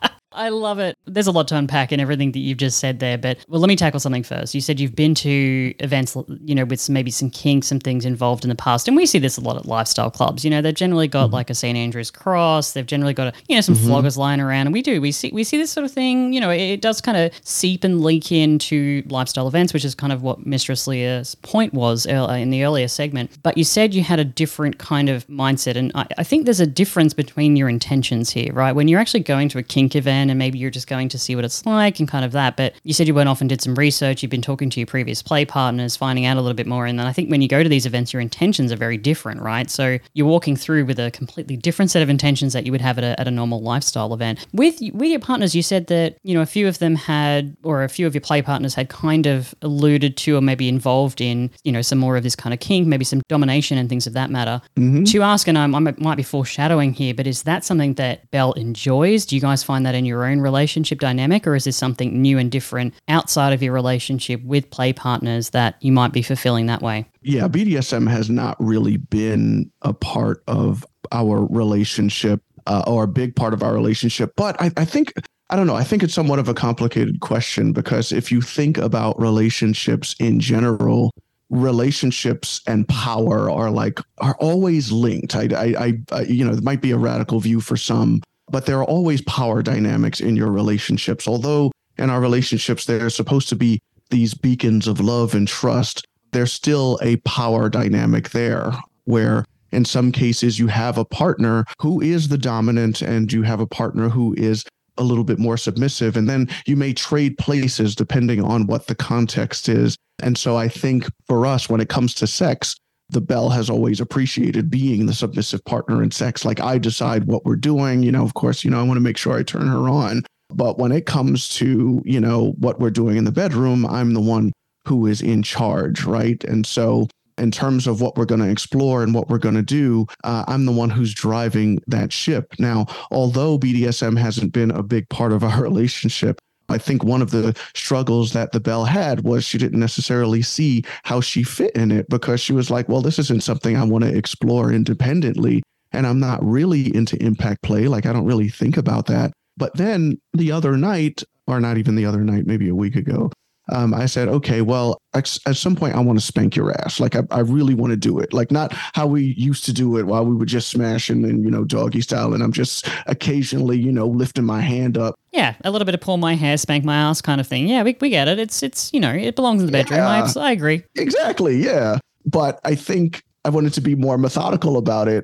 I love it. There's a lot to unpack in everything that you've just said there, but well, let me tackle something first. You said you've been to events, you know, with some, maybe some kinks, some things involved in the past, and we see this a lot at lifestyle clubs. You know, they've generally got mm-hmm. like a Saint Andrew's cross. They've generally got, a, you know, some mm-hmm. floggers lying around, and we do. We see we see this sort of thing. You know, it, it does kind of seep and leak into lifestyle events, which is kind of what Mistress Leah's point was in the earlier segment. But you said you had a different kind of mindset, and I, I think there's a difference between your intentions here, right? When you're actually going to a kink event, and maybe you're just going to see what it's like and kind of that. But you said you went off and did some research. You've been talking to your previous play partners, finding out a little bit more. And then I think when you go to these events, your intentions are very different, right? So you're walking through with a completely different set of intentions that you would have at a, at a normal lifestyle event. With with your partners, you said that, you know, a few of them had, or a few of your play partners had kind of alluded to or maybe involved in, you know, some more of this kind of kink, maybe some domination and things of that matter. Mm-hmm. To ask, and I'm, I might be foreshadowing here, but is that something that Bell enjoys? Do you guys find that in your own relationship dynamic, or is this something new and different outside of your relationship with play partners that you might be fulfilling that way? Yeah, B D S M has not really been a part of our relationship uh, or a big part of our relationship, but I, I think I don't know. I think it's somewhat of a complicated question, because if you think about relationships in general, relationships and power are like are always linked. I, I, I, you know, it might be a radical view for some, but there are always power dynamics in your relationships. Although in our relationships, they're supposed to be these beacons of love and trust, there's still a power dynamic there where in some cases you have a partner who is the dominant and you have a partner who is a little bit more submissive. And then you may trade places depending on what the context is. And so I think for us, when it comes to sex, the Bell has always appreciated being the submissive partner in sex. Like I decide what we're doing. You know, of course, you know, I want to make sure I turn her on. But when it comes to, you know, what we're doing in the bedroom, I'm the one who is in charge, right? And so in terms of what we're going to explore and what we're going to do, uh, I'm the one who's driving that ship. Now, although B D S M hasn't been a big part of our relationship, I think one of the struggles that the Belle had was she didn't necessarily see how she fit in it, because she was like, well, this isn't something I want to explore independently. And I'm not really into impact play. Like, I don't really think about that. But then the other night, or not even the other night, maybe a week ago, Um, I said, okay, well, at, at some point I want to spank your ass. Like, I, I really want to do it. Like, not how we used to do it while we were just smashing and, you know, doggy style. And I'm just occasionally, you know, lifting my hand up. Yeah, a little bit of pull my hair, spank my ass kind of thing. Yeah, we, we get it. It's, it's you know, it belongs in the bedroom. Yeah, I, I agree. Exactly, yeah. But I think I wanted to be more methodical about it.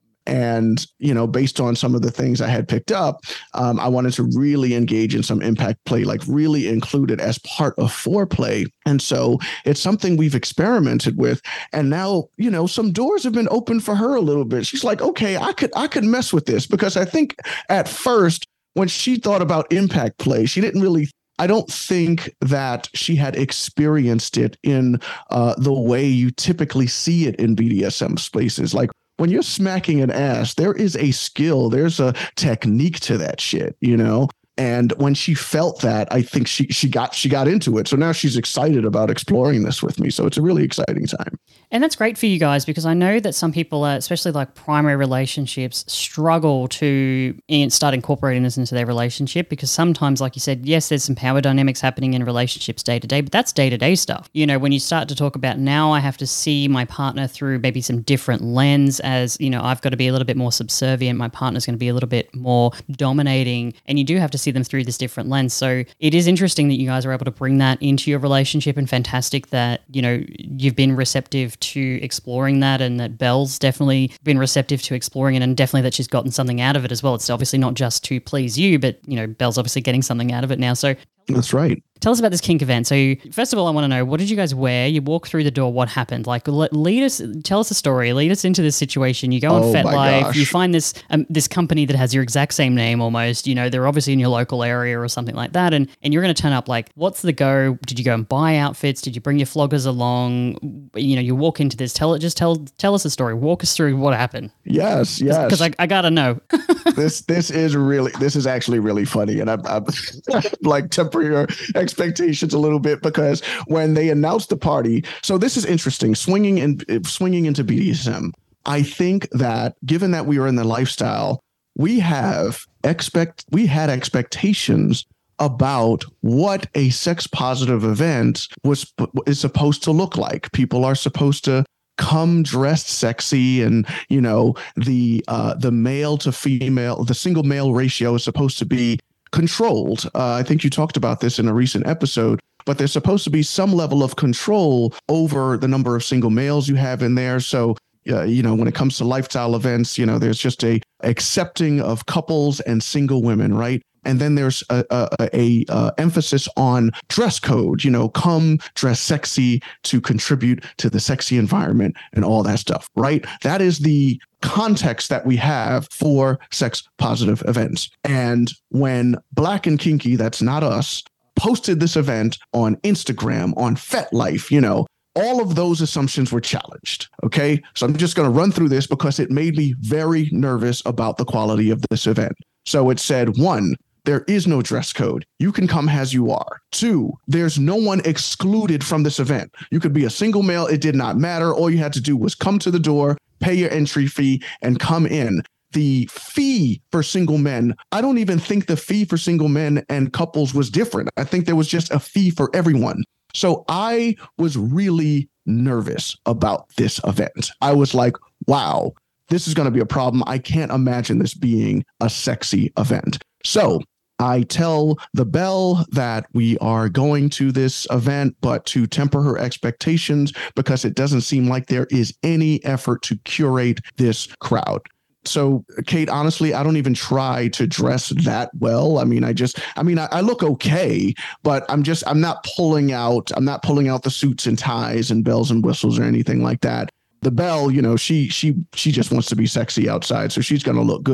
And, you know, based on some of the things I had picked up, um, I wanted to really engage in some impact play, like really include it as part of foreplay. And so it's something we've experimented with. And now, you know, some doors have been opened for her a little bit. She's like, okay, I could I could mess with this, because I think at first when she thought about impact play, she didn't really I don't think that she had experienced it in uh, the way you typically see it in B D S M spaces. Like, when you're smacking an ass, there is a skill, there's a technique to that shit, you know? And when she felt that, I think she she got she got into it. So now she's excited about exploring this with me. So it's a really exciting time. And that's great for you guys, because I know that some people, uh, especially like primary relationships, struggle to in, start incorporating this into their relationship, because sometimes, like you said, yes, there's some power dynamics happening in relationships day to day, but that's day to day stuff. You know, when you start to talk about, now I have to see my partner through maybe some different lens, as, you know, I've got to be a little bit more subservient, my partner's going to be a little bit more dominating, and you do have to see them through this different lens. So it is interesting that you guys are able to bring that into your relationship, and fantastic that, you know, you've been receptive to exploring that, and that Belle's definitely been receptive to exploring it, and definitely that she's gotten something out of it as well. It's obviously not just to please you, but, you know, Belle's obviously getting something out of it now. So that's right. Tell us about this kink event. So first of all, I want to know, what did you guys wear? You walk through the door. What happened? Like, lead us, tell us a story. Lead us into this situation. You go on oh FetLife. You find this um, this company that has your exact same name almost. You know, they're obviously in your local area or something like that. And and you're going to turn up. Like, what's the go? Did you go and buy outfits? Did you bring your floggers along? You know, you walk into this. Tell it. Just tell tell us a story. Walk us through what happened. Yes, yes. Because I, I gotta know. this this is really this is actually really funny, and I'm, I'm like temper your expectations a little bit, because when they announced the party, so this is interesting, swinging and swinging into B D S M. I think that given that we are in the lifestyle, we have expect we had expectations about what a sex positive event was is supposed to look like. People are supposed to come dressed sexy, and, you know, the uh, the male to female, the single male ratio is supposed to be controlled. Uh, I think you talked about this in a recent episode, but there's supposed to be some level of control over the number of single males you have in there. So, uh, you know, when it comes to lifestyle events, you know, there's just a accepting of couples and single women, right? And then there's a, a, a uh, emphasis on dress code, you know, come dress sexy to contribute to the sexy environment and all that stuff, right? That is the context that we have for sex positive events. And when Black and Kinky, that's not us, posted this event on Instagram, on FetLife, you know, all of those assumptions were challenged. Okay. So I'm just going to run through this because it made me very nervous about the quality of this event. So it said, one, there is no dress code. You can come as you are. Two, there's no one excluded from this event. You could be a single male. It did not matter. All you had to do was come to the door, pay your entry fee, and come in. The fee for single men, I don't even think the fee for single men and couples was different. I think there was just a fee for everyone. So I was really nervous about this event. I was like, wow, this is going to be a problem. I can't imagine this being a sexy event. So I tell the Belle that we are going to this event, but to temper her expectations, because it doesn't seem like there is any effort to curate this crowd. So, Kate, honestly, I don't even try to dress that well. I mean, I just, I mean, I, I look okay, but I'm just, I'm not pulling out, I'm not pulling out the suits and ties and bells and whistles or anything like that. The Belle, you know, she, she, she just wants to be sexy outside, so she's going to look good.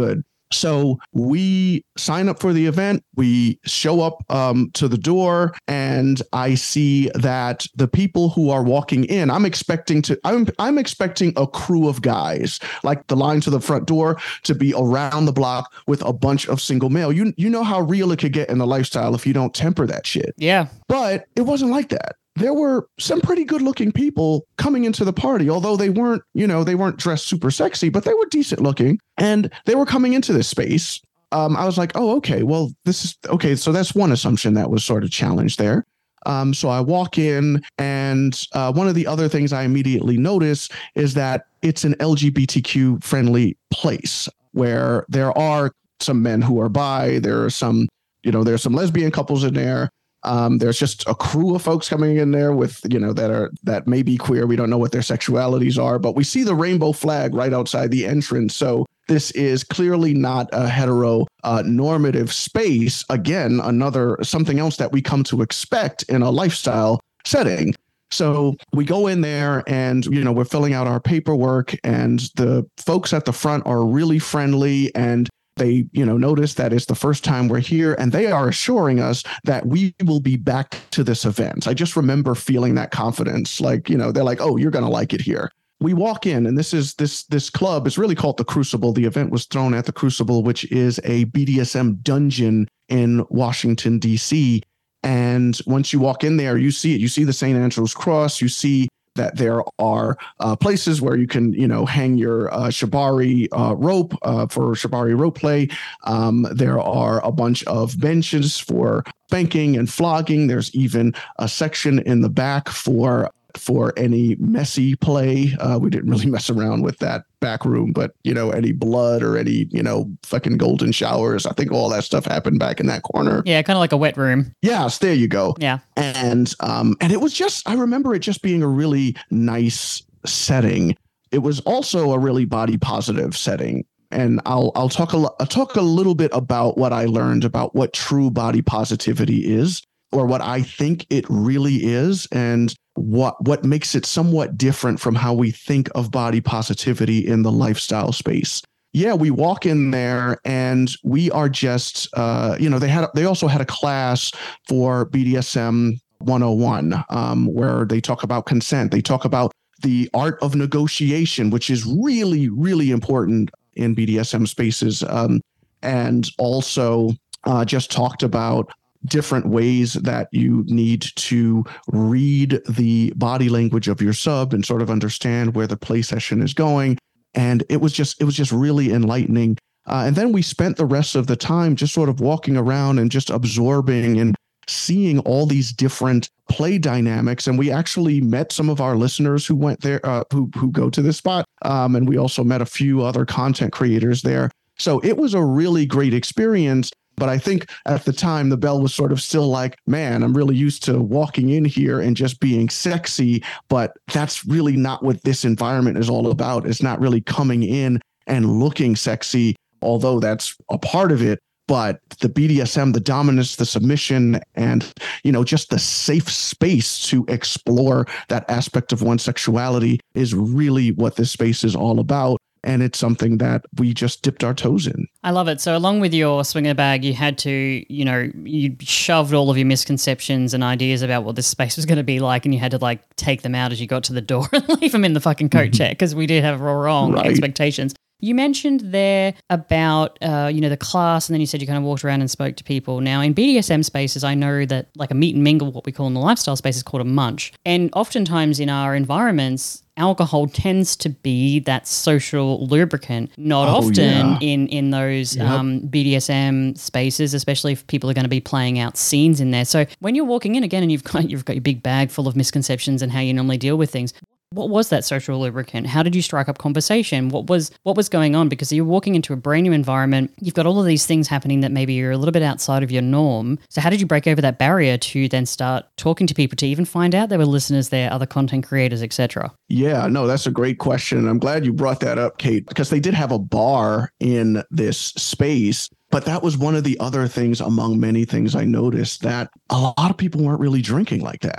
So we sign up for the event, we show up um, to the door, and I see that the people who are walking in, I'm expecting to, I'm, I'm expecting a crew of guys, like the line to the front door, to be around the block with a bunch of single male. You, you know how real it could get in the lifestyle if you don't temper that shit. Yeah. But it wasn't like that. There were some pretty good looking people coming into the party, although they weren't, you know, they weren't dressed super sexy, but they were decent looking and they were coming into this space. Um, I was like, oh, okay, well, this is okay. So that's one assumption that was sort of challenged there. Um, so I walk in, and uh, one of the other things I immediately notice is that it's an L G B T Q friendly place where there are some men who are bi. There are some, you know, there's some lesbian couples in there. Um, there's just a crew of folks coming in there with, you know, that are that may be queer. We don't know what their sexualities are, but we see the rainbow flag right outside the entrance. So this is clearly not a hetero uh, normative space. Again, another something else that we come to expect in a lifestyle setting. So we go in there and, you know, we're filling out our paperwork, and the folks at the front are really friendly, and they, you know, notice that it's the first time we're here, and they are assuring us that we will be back to this event. I just remember feeling that confidence. Like, you know, they're like, oh, you're going to like it here. We walk in, and this is this this club is really called the Crucible. The event was thrown at the Crucible, which is a B D S M dungeon in Washington, D C. And once you walk in there, you see it. You see the Saint Andrew's Cross. You see that there are uh, places where you can, you know, hang your uh, shibari uh, rope uh, for shibari rope play. Um, there are a bunch of benches for spanking and flogging. There's even a section in the back for for any messy play. Uh, we didn't really mess around with that back room, but, you know, any blood or any, you know, fucking golden showers. I think all that stuff happened back in that corner. Yeah, kind of like a wet room. Yes, there you go. Yeah. And um, and it was just, I remember it just being a really nice setting. It was also a really body positive setting. And I'll I'll talk a I'll talk a little bit about what I learned about what true body positivity is, or what I think it really is, and what what makes it somewhat different from how we think of body positivity in the lifestyle space. Yeah, we walk in there and we are just, uh, you know, they had they also had a class for B D S M one oh one um, where they talk about consent. They talk about the art of negotiation, which is really, really important in B D S M spaces, um, and also uh, just talked about different ways that you need to read the body language of your sub and sort of understand where the play session is going. And it was just, it was just really enlightening. Uh, and then we spent the rest of the time just sort of walking around and just absorbing and seeing all these different play dynamics. And we actually met some of our listeners who went there, uh, who, who go to this spot. Um, and we also met a few other content creators there. So it was a really great experience. But I think at the time, the bell was sort of still like, man, I'm really used to walking in here and just being sexy. But that's really not what this environment is all about. It's not really coming in and looking sexy, although that's a part of it. But the B D S M, the dominance, the submission, and, you know, just the safe space to explore that aspect of one's sexuality is really what this space is all about. And it's something that we just dipped our toes in. I love it. So along with your swinger bag, you had to, you know, you shoved all of your misconceptions and ideas about what this space was going to be like, and you had to like take them out as you got to the door and leave them in the fucking coat check, because we did have wrong right. expectations. You mentioned there about, uh, you know, the class, and then you said you kind of walked around and spoke to people. Now, in B D S M spaces, I know that like a meet and mingle, what we call in the lifestyle space, is called a munch. And oftentimes in our environments, alcohol tends to be that social lubricant. Not oh, often yeah. in, in those yep. um, B D S M spaces, especially if people are going to be playing out scenes in there. So when you're walking in again and you've got, you've got your big bag full of misconceptions and how you normally deal with things, what was that social lubricant? How did you strike up conversation? What was what was going on? Because you're walking into a brand new environment. You've got all of these things happening that maybe you're a little bit outside of your norm. So how did you break over that barrier to then start talking to people, to even find out there were listeners there, other content creators, et cetera? Yeah, no, that's a great question. I'm glad you brought that up, Kate, because they did have a bar in this space. But that was one of the other things among many things I noticed, that a lot of people weren't really drinking like that.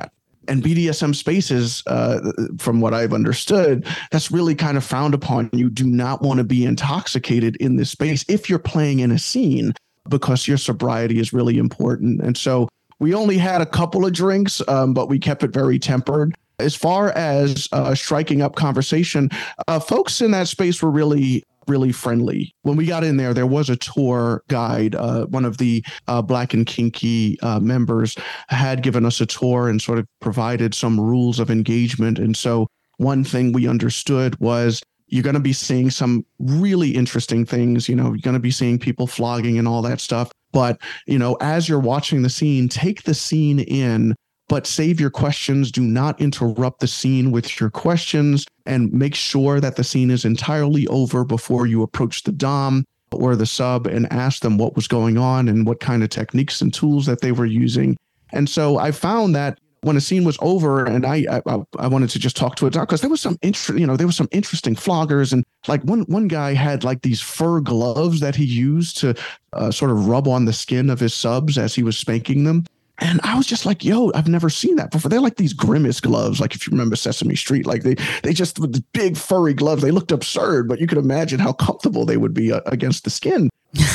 And B D S M spaces, uh, from what I've understood, that's really kind of frowned upon. You do not want to be intoxicated in this space if you're playing in a scene, because your sobriety is really important. And so we only had a couple of drinks, um, but we kept it very tempered. As far as uh, striking up conversation, uh, folks in that space were really, really friendly. When we got in there, there was a tour guide. Uh, one of the uh, Black and Kinky uh, members had given us a tour and sort of provided some rules of engagement. And so one thing we understood was you're going to be seeing some really interesting things. You know, you're going to be seeing people flogging and all that stuff. But, you know, as you're watching the scene, take the scene in, but save your questions. Do not interrupt the scene with your questions, and make sure that the scene is entirely over before you approach the dom or the sub and ask them what was going on and what kind of techniques and tools that they were using. And so I found that when a scene was over and I I, I wanted to just talk to a doc, because there was some interest, you know, there was some interesting floggers, and like one one guy had like these fur gloves that he used to uh, sort of rub on the skin of his subs as he was spanking them. And I was just like, yo, I've never seen that before. They're like these Grimace gloves. Like if you remember Sesame Street, like they they just with the big furry gloves, they looked absurd, but you could imagine how comfortable they would be uh, against the skin.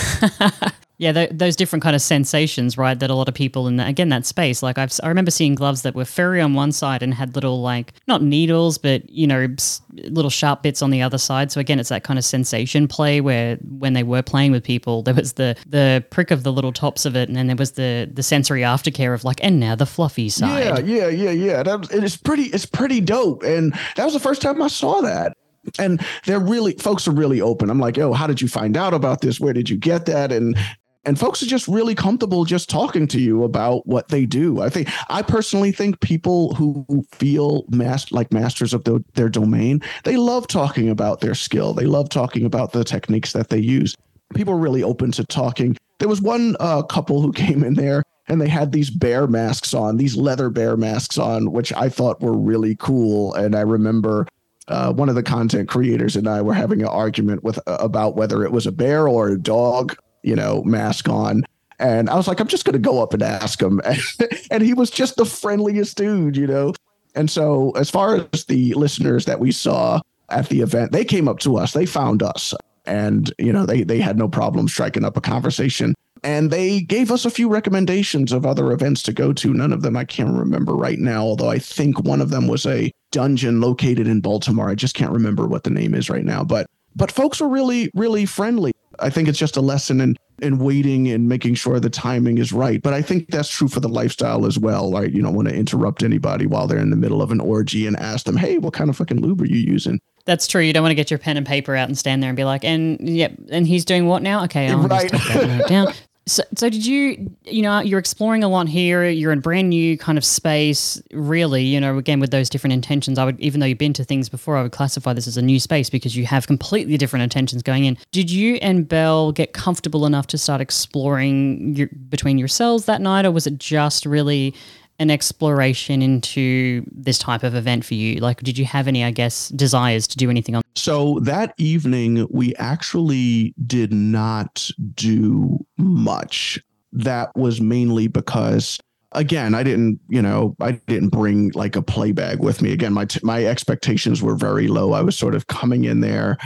Yeah, th- those different kind of sensations, right, that a lot of people in, the, again, that space, like I've, I remember seeing gloves that were furry on one side and had little, like, not needles, but, you know, little sharp bits on the other side. So again, it's that kind of sensation play where when they were playing with people, there was the the prick of the little tops of it, and then there was the the sensory aftercare of like, and now the fluffy side. Yeah, yeah, yeah, yeah. That was, it's pretty, it's pretty dope. And that was the first time I saw that. And they're really, folks are really open. I'm like, yo, how did you find out about this? Where did you get that? And And folks are just really comfortable just talking to you about what they do. I think, I personally think people who feel mas- like masters of the, their domain, they love talking about their skill. They love talking about the techniques that they use. People are really open to talking. There was one uh, couple who came in there and they had these bear masks on, these leather bear masks on, which I thought were really cool. And I remember uh, one of the content creators and I were having an argument with uh, about whether it was a bear or a dog, you know, mask on. And I was like, I'm just going to go up and ask him. And he was just the friendliest dude, you know? And so as far as the listeners that we saw at the event, they came up to us, they found us, and, you know, they, they had no problem striking up a conversation. And they gave us a few recommendations of other events to go to. None of them I can't remember right now, although I think one of them was a dungeon located in Baltimore. I just can't remember what the name is right now. But but folks are really, really friendly. I think it's just a lesson in, in waiting and making sure the timing is right. But I think that's true for the lifestyle as well. Right? You don't want to interrupt anybody while they're in the middle of an orgy and ask them, hey, what kind of fucking lube are you using? That's true. You don't want to get your pen and paper out and stand there and be like, and yep, and he's doing what now? Okay, I'll right. just take that note down. So, so did you, you know, you're exploring a lot here. You're in a brand new kind of space, really, you know, again, with those different intentions. I would, even though you've been to things before, I would classify this as a new space because you have completely different intentions going in. Did you and Belle get comfortable enough to start exploring your, between yourselves that night, or was it just really an exploration into this type of event for you? Like, did you have any, I guess, desires to do anything on? So that evening, we actually did not do much. That was mainly because, again, I didn't, you know, I didn't bring like a play bag with me. Again, my t- my expectations were very low. I was sort of coming in there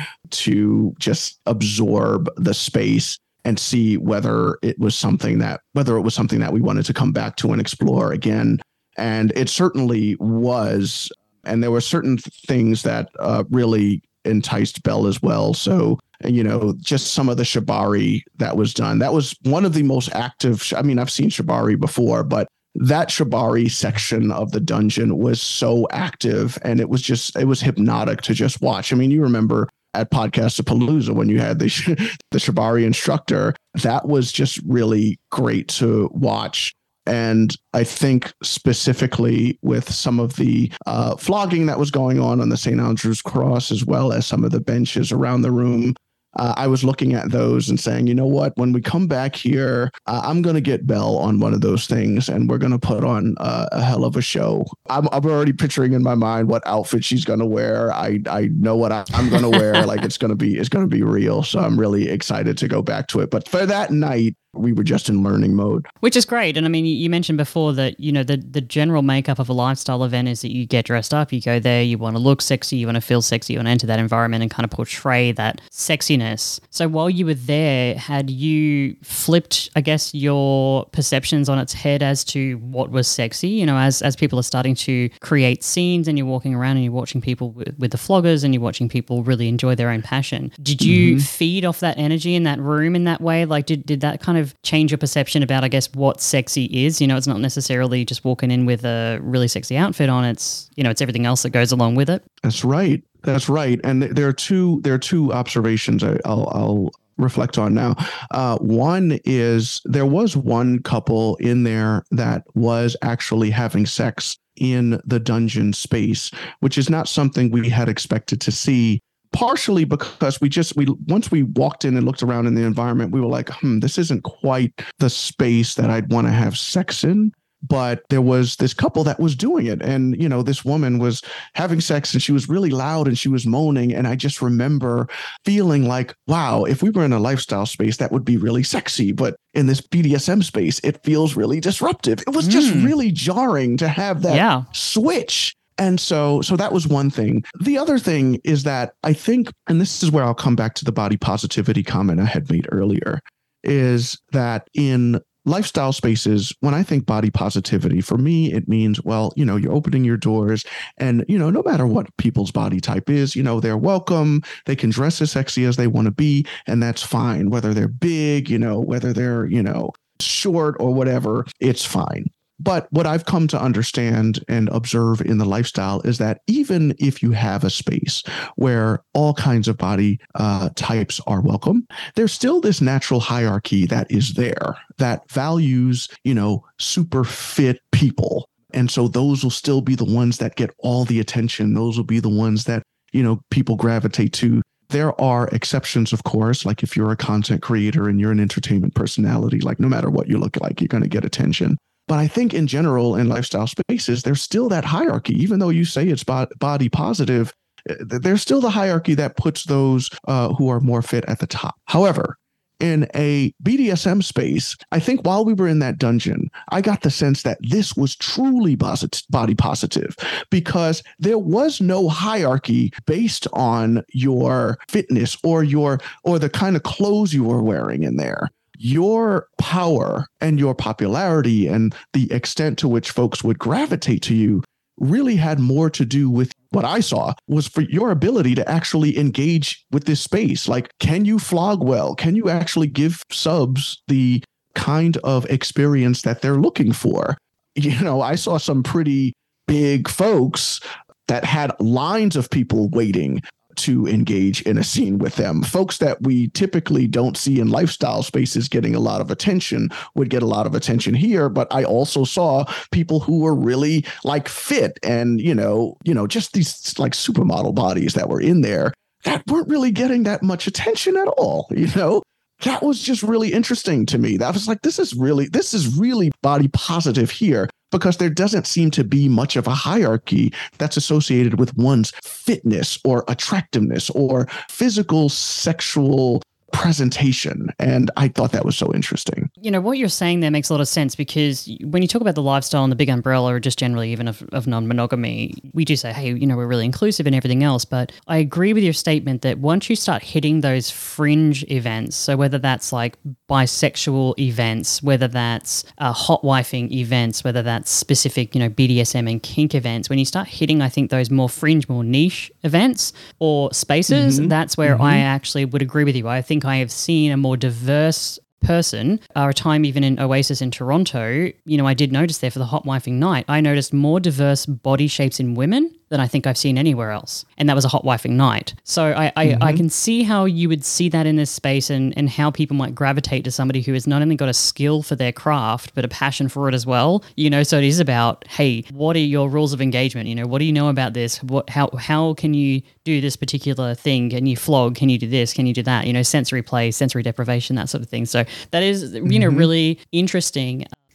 to just absorb the space and see whether it was something that whether it was something that we wanted to come back to and explore again. And it certainly was. And there were certain things that uh, really enticed Belle as well. So, you know, just some of the shibari that was done. That was one of the most active. I mean, I've seen shibari before, but that shibari section of the dungeon was so active, and it was just it was hypnotic to just watch. I mean, you remember at Podcastapalooza when you had the the shibari instructor, that was just really great to watch. And I think specifically with some of the uh, flogging that was going on on the Saint Andrew's Cross, as well as some of the benches around the room, uh, I was looking at those and saying, you know what, when we come back here, uh, I'm going to get Belle on one of those things and we're going to put on uh, a hell of a show. I'm, I'm already picturing in my mind what outfit she's going to wear. I, I know what I, I'm going to wear. Like it's going to be, it's going to be real. So I'm really excited to go back to it. But for that night, We were just in learning mode. Which is great. And I mean, you mentioned before that, you know, the, the general makeup of a lifestyle event is that you get dressed up, you go there, you want to look sexy, you want to feel sexy, you want to enter that environment and kind of portray that sexiness. So while you were there, had you flipped, I guess, your perceptions on its head as to what was sexy? You know, as, as people are starting to create scenes and you're walking around and you're watching people with, with the floggers and you're watching people really enjoy their own passion. Did you mm-hmm. feed off that energy in that room in that way? Like, did, did that kind of change your perception about, I guess, what sexy is? You know, it's not necessarily just walking in with a really sexy outfit on. It's, you know, it's everything else that goes along with it. That's right. That's right. And there are two, there are two observations I, I'll, I'll reflect on now. Uh, one is there was one couple in there that was actually having sex in the dungeon space, which is not something we had expected to see. Partially because we just, we once we walked in and looked around in the environment, we were like, hmm, this isn't quite the space that I'd want to have sex in. But there was this couple that was doing it. And, you know, this woman was having sex and she was really loud and she was moaning. And I just remember feeling like, wow, if we were in a lifestyle space, that would be really sexy. But in this B D S M space, it feels really disruptive. It was just mm. really jarring to have that yeah. switch. And so so that was one thing. The other thing is that I think, and this is where I'll come back to the body positivity comment I had made earlier, is that in lifestyle spaces, when I think body positivity, for me, it means, well, you know, you're opening your doors and, you know, no matter what people's body type is, you know, they're welcome. They can dress as sexy as they want to be. And that's fine. Whether they're big, you know, whether they're, you know, short or whatever, it's fine. But what I've come to understand and observe in the lifestyle is that even if you have a space where all kinds of body uh, types are welcome, there's still this natural hierarchy that is there that values, you know, super fit people. And so those will still be the ones that get all the attention. Those will be the ones that, you know, people gravitate to. There are exceptions, of course, like if you're a content creator and you're an entertainment personality, like no matter what you look like, you're going to get attention. But I think in general, in lifestyle spaces, there's still that hierarchy. Even though you say it's body positive, there's still the hierarchy that puts those uh, who are more fit at the top. However, in a B D S M space, I think while we were in that dungeon, I got the sense that this was truly body positive because there was no hierarchy based on your fitness or your or the kind of clothes you were wearing in there. Your power and your popularity and the extent to which folks would gravitate to you really had more to do with what I saw was for your ability to actually engage with this space. Like, can you flog well? Can you actually give subs the kind of experience that they're looking for? You know, I saw some pretty big folks that had lines of people waiting to engage in a scene with them. Folks that we typically don't see in lifestyle spaces getting a lot of attention would get a lot of attention here. But I also saw people who were really like fit and, you know, you know, just these like supermodel bodies that were in there that weren't really getting that much attention at all. You know, that was just really interesting to me. That was like, this is really, this is really body positive here. Because there doesn't seem to be much of a hierarchy that's associated with one's fitness or attractiveness or physical sexual presentation. And I thought that was so interesting. You know, what you're saying there makes a lot of sense because when you talk about the lifestyle and the big umbrella or just generally even of, of non-monogamy, we do say, hey, you know, we're really inclusive and everything else. But I agree with your statement that once you start hitting those fringe events, so whether that's like bisexual events, whether that's uh, hot wifing events, whether that's specific, you know, B D S M and kink events, when you start hitting, I think, those more fringe, more niche events or spaces, mm-hmm. that's where mm-hmm. I actually would agree with you. I think I have seen a more diverse person. Uh, a time even in Oasis in Toronto, you know, I did notice there for the hot wifing night, I noticed more diverse body shapes in women than I think I've seen anywhere else. And that was a hot wifing night. So I, I, mm-hmm. I can see how you would see that in this space and, and how people might gravitate to somebody who has not only got a skill for their craft, but a passion for it as well. You know, so it is about, hey, what are your rules of engagement? You know, what do you know about this? What, how, how can you do this particular thing? Can you flog? Can you do this? Can you do that? You know, sensory play, sensory deprivation, that sort of thing. So that is, you know, mm-hmm. really interesting.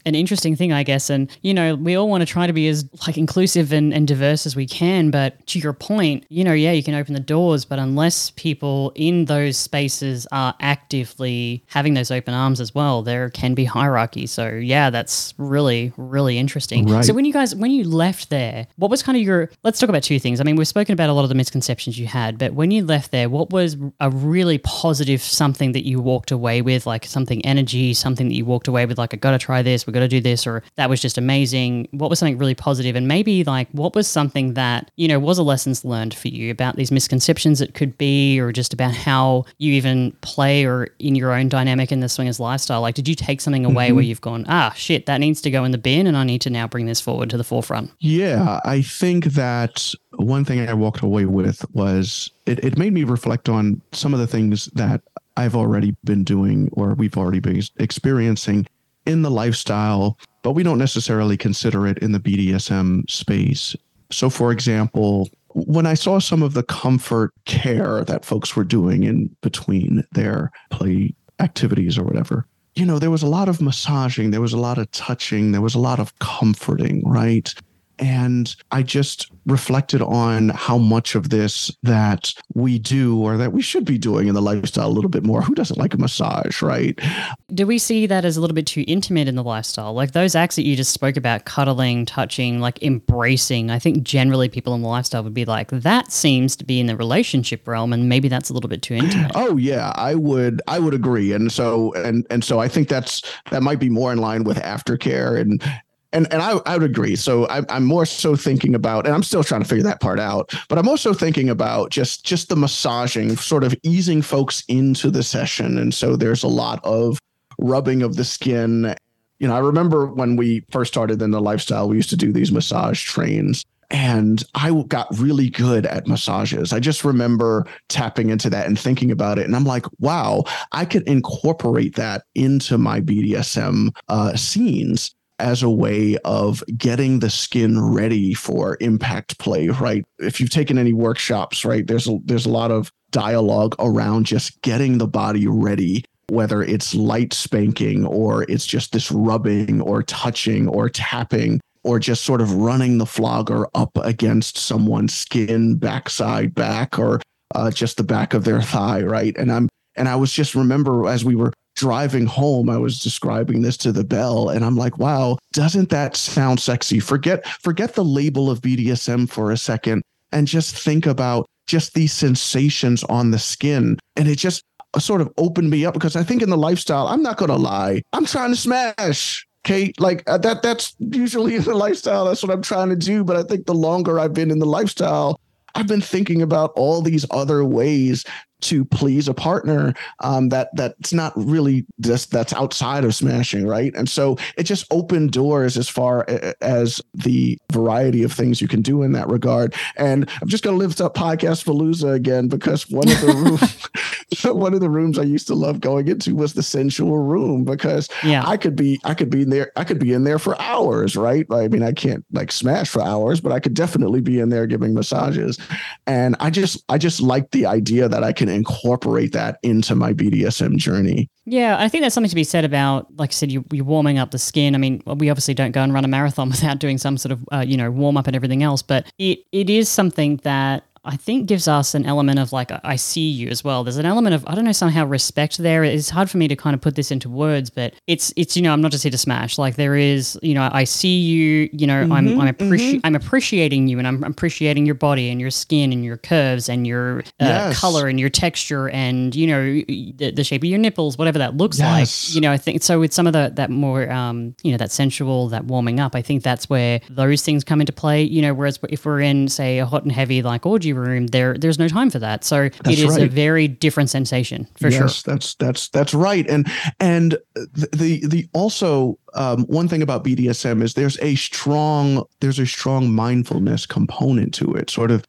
an interesting thing, I guess. And, you know, we all want to try to be as like inclusive and, and diverse as we can. But to your point, you know, yeah, you can open the doors, but unless people in those spaces are actively having those open arms as well, there can be hierarchy. So yeah, that's really, really interesting. Right. So when you guys, when you left there, what was kind of your, let's talk about two things. I mean, we've spoken about a lot of the misconceptions you had, but when you left there, what was a really positive something that you walked away with, like something energy, something that you walked away with, like, I got to try this, we got to do this, or that was just amazing. What was something really positive? And maybe like, what was something that, you know, was a lessons learned for you about these misconceptions it could be, or just about how you even play or in your own dynamic in the swingers lifestyle? Like, did you take something away mm-hmm. where you've gone, ah, shit, that needs to go in the bin and I need to now bring this forward to the forefront? Yeah, I think that one thing I walked away with was it, it made me reflect on some of the things that I've already been doing or we've already been experiencing in the lifestyle, but we don't necessarily consider it in the B D S M space. So, for example, when I saw some of the comfort care that folks were doing in between their play activities or whatever, you know, there was a lot of massaging, there was a lot of touching, there was a lot of comforting, right? And I just reflected on how much of this that we do or that we should be doing in the lifestyle a little bit more. Who doesn't like a massage, right? Do we see that as a little bit too intimate in the lifestyle? Like those acts that you just spoke about, cuddling, touching, like embracing, I think generally people in the lifestyle would be like, that seems to be in the relationship realm, and maybe that's a little bit too intimate. Oh yeah, I would I would agree. And so and and so I think that's that might be more in line with aftercare and And and I, I would agree. So I, I'm more so thinking about, and I'm still trying to figure that part out, but I'm also thinking about just, just the massaging, sort of easing folks into the session. And so there's a lot of rubbing of the skin. You know, I remember when we first started in the lifestyle, we used to do these massage trains. And I got really good at massages. I just remember tapping into that and thinking about it. And I'm like, wow, I could incorporate that into my B D S M uh, scenes as a way of getting the skin ready for impact play, right? If you've taken any workshops, right, there's a, there's a lot of dialogue around just getting the body ready, whether it's light spanking or it's just this rubbing or touching or tapping or just sort of running the flogger up against someone's skin, backside back, or uh, just the back of their thigh, right? And I'm and I was just remember as we were driving home, I was describing this to the Bell, and I'm like, wow, doesn't that sound sexy? Forget forget the label of B D S M for a second and just think about just these sensations on the skin. And it just sort of opened me up because I think in the lifestyle, I'm not going to lie, I'm trying to smash. Okay, like uh, that that's usually in the lifestyle. That's what I'm trying to do. But I think the longer I've been in the lifestyle, I've been thinking about all these other ways to please a partner um, that that's not really just that's outside of smashing, right? And so it just opened doors as far as the variety of things you can do in that regard. And I'm just going to lift up Podcast Palooza again because one of the rooms, one of the rooms I used to love going into was the sensual room because yeah. I could be I could be in there I could be in there for hours, right? I mean, I can't like smash for hours, but I could definitely be in there giving massages. And I just I just like the idea that I can incorporate that into my B D S M journey. Yeah, I think there's something to be said about, like I said, you, you're warming up the skin. I mean, we obviously don't go and run a marathon without doing some sort of, uh, you know, warm up and everything else, but it it is something that I think gives us an element of like, I see you as well. There's an element of, I don't know, somehow respect there. It's hard for me to kind of put this into words, but it's, it's, you know, I'm not just here to smash. Like there is, you know, I see you, you know, mm-hmm, I'm, I'm, appreci- mm-hmm. I'm appreciating you and I'm appreciating your body and your skin and your curves and your uh, yes. color and your texture and, you know, the, the shape of your nipples, whatever that looks yes. like. You know, I think, so with some of the, that more, um, you know, that sensual, that warming up, I think that's where those things come into play, you know, whereas if we're in, say, a hot and heavy, like orgy room, there there's no time for that. So that's it is right. a very different sensation for yes, sure. Yes, that's that's that's right. And and the the, the also um, one thing about B D S M is there's a strong there's a strong mindfulness component to it. Sort of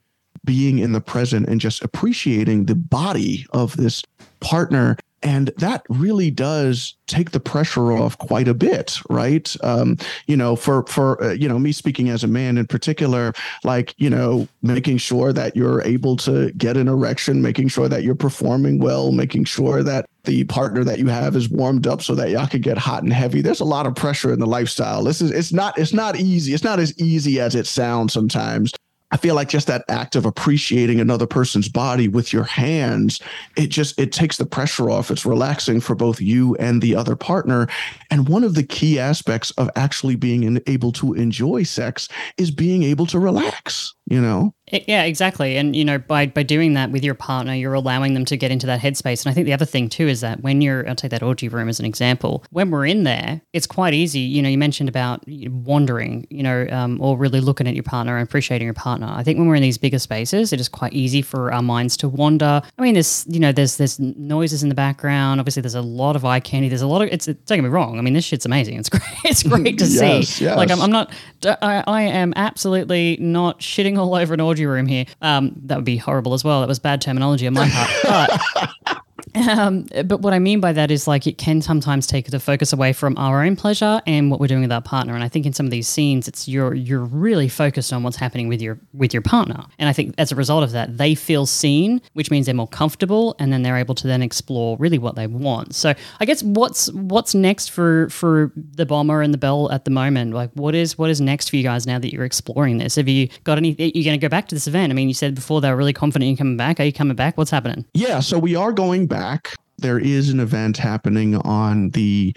being in the present and just appreciating the body of this partner. And that really does take the pressure off quite a bit, right? Um, you know, for, for uh, you know, me speaking as a man in particular, like, you know, making sure that you're able to get an erection, making sure that you're performing well, making sure that the partner that you have is warmed up so that y'all can get hot and heavy. There's a lot of pressure in the lifestyle. This is, it's not, it's not easy. It's not as easy as it sounds sometimes. I feel like just that act of appreciating another person's body with your hands, it just, it takes the pressure off. It's relaxing for both you and the other partner. And one of the key aspects of actually being in, able to enjoy sex is being able to relax, you know? Yeah, exactly. And, you know, by, by doing that with your partner, you're allowing them to get into that headspace. And I think the other thing too is that when you're, I'll take that orgy room as an example, when we're in there, it's quite easy. You know, you mentioned about wandering, you know, um, or really looking at your partner and appreciating your partner. I think when we're in these bigger spaces, it is quite easy for our minds to wander. I mean, there's, you know, there's, there's noises in the background. Obviously, there's a lot of eye candy. There's a lot of, it's, don't get me wrong. I mean, this shit's amazing. It's great. It's great to yes, see. Yes. Like, I'm, I'm not, I, I am absolutely not shitting all over an orgy room here. Um, that would be horrible as well. That was bad terminology on my part. But Um, but what I mean by that is like it can sometimes take the focus away from our own pleasure and what we're doing with our partner. And I think in some of these scenes, it's you're you're really focused on what's happening with your with your partner. And I think as a result of that, they feel seen, which means they're more comfortable, and then they're able to then explore really what they want. So I guess what's what's next for for the Bomber and the Belle at the moment? Like what is what is next for you guys now that you're exploring this? Have you got any? You're going to go back to this event? I mean, you said before they were really confident in coming back. Are you coming back? What's happening? Yeah, so we are going back. There is an event happening on the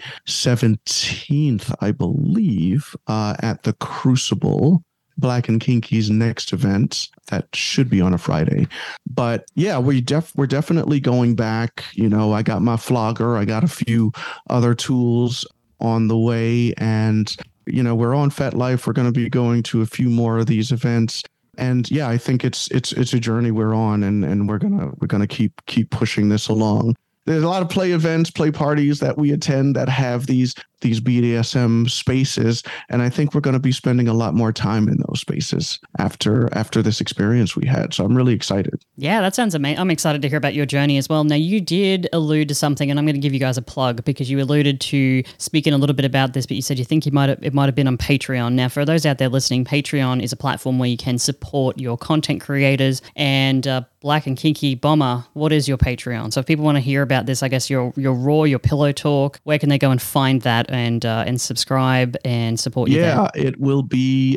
seventeenth, I believe, uh, at the Crucible, Black and Kinky's next event. That should be on a Friday. But yeah, we def- we're definitely going back. You know, I got my flogger. I got a few other tools on the way. And, you know, we're on FetLife. We're going to be going to a few more of these events. And yeah, I think it's it's it's a journey we're on, and and we're gonna we're gonna keep keep pushing this along. There's a lot of play events, play parties that we attend that have these these B D S M spaces, and I think we're going to be spending a lot more time in those spaces after after this experience we had. So I'm really excited. Yeah, that sounds amazing. I'm excited to hear about your journey as well. Now, you did allude to something, and I'm going to give you guys a plug because you alluded to speaking a little bit about this, but you said you think you might have, it might have been on Patreon. Now, for those out there listening, Patreon is a platform where you can support your content creators. And uh, Black and Kinky Bomber, what is your Patreon? So if people want to hear about this, I guess your your raw, your pillow talk, where can they go and find that and uh, and subscribe and support you? Yeah, there? It will be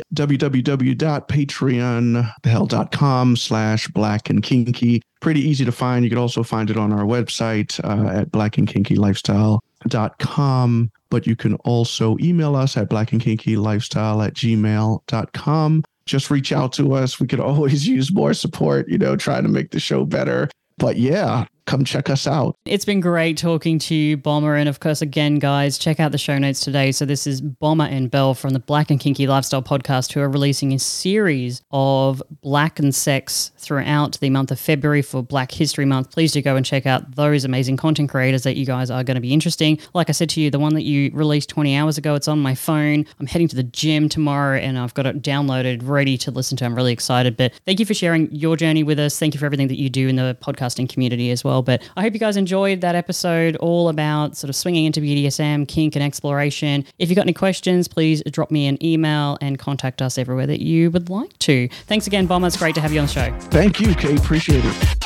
www.patreon.com slash Black and Kinky. Pretty easy to find. You can also find it on our website uh, at black and kinky lifestyle dot com. But you can also email us at black and kinky lifestyle at gmail dot com. Just reach out to us. We could always use more support, you know, trying to make the show better. But yeah, come check us out. It's been great talking to you, Bomber. And of course, again, guys, check out the show notes today. So this is Bomber and Belle from the Black and Kinky Lifestyle Podcast, who are releasing a series of Black and sex throughout the month of February for Black History Month. Please do go and check out those amazing content creators that you guys are going to be interesting. Like I said to you, the one that you released twenty hours ago, it's on my phone. I'm heading to the gym tomorrow and I've got it downloaded, ready to listen to. I'm really excited. But thank you for sharing your journey with us. Thank you for everything that you do in the podcasting community as well. But I hope you guys enjoyed that episode all about sort of swinging into B D S M, kink, and exploration. If you've got any questions, please drop me an email and contact us everywhere that you would like to. Thanks again, Bomber. It's great to have you on the show. Thank you, Kate. Appreciate it.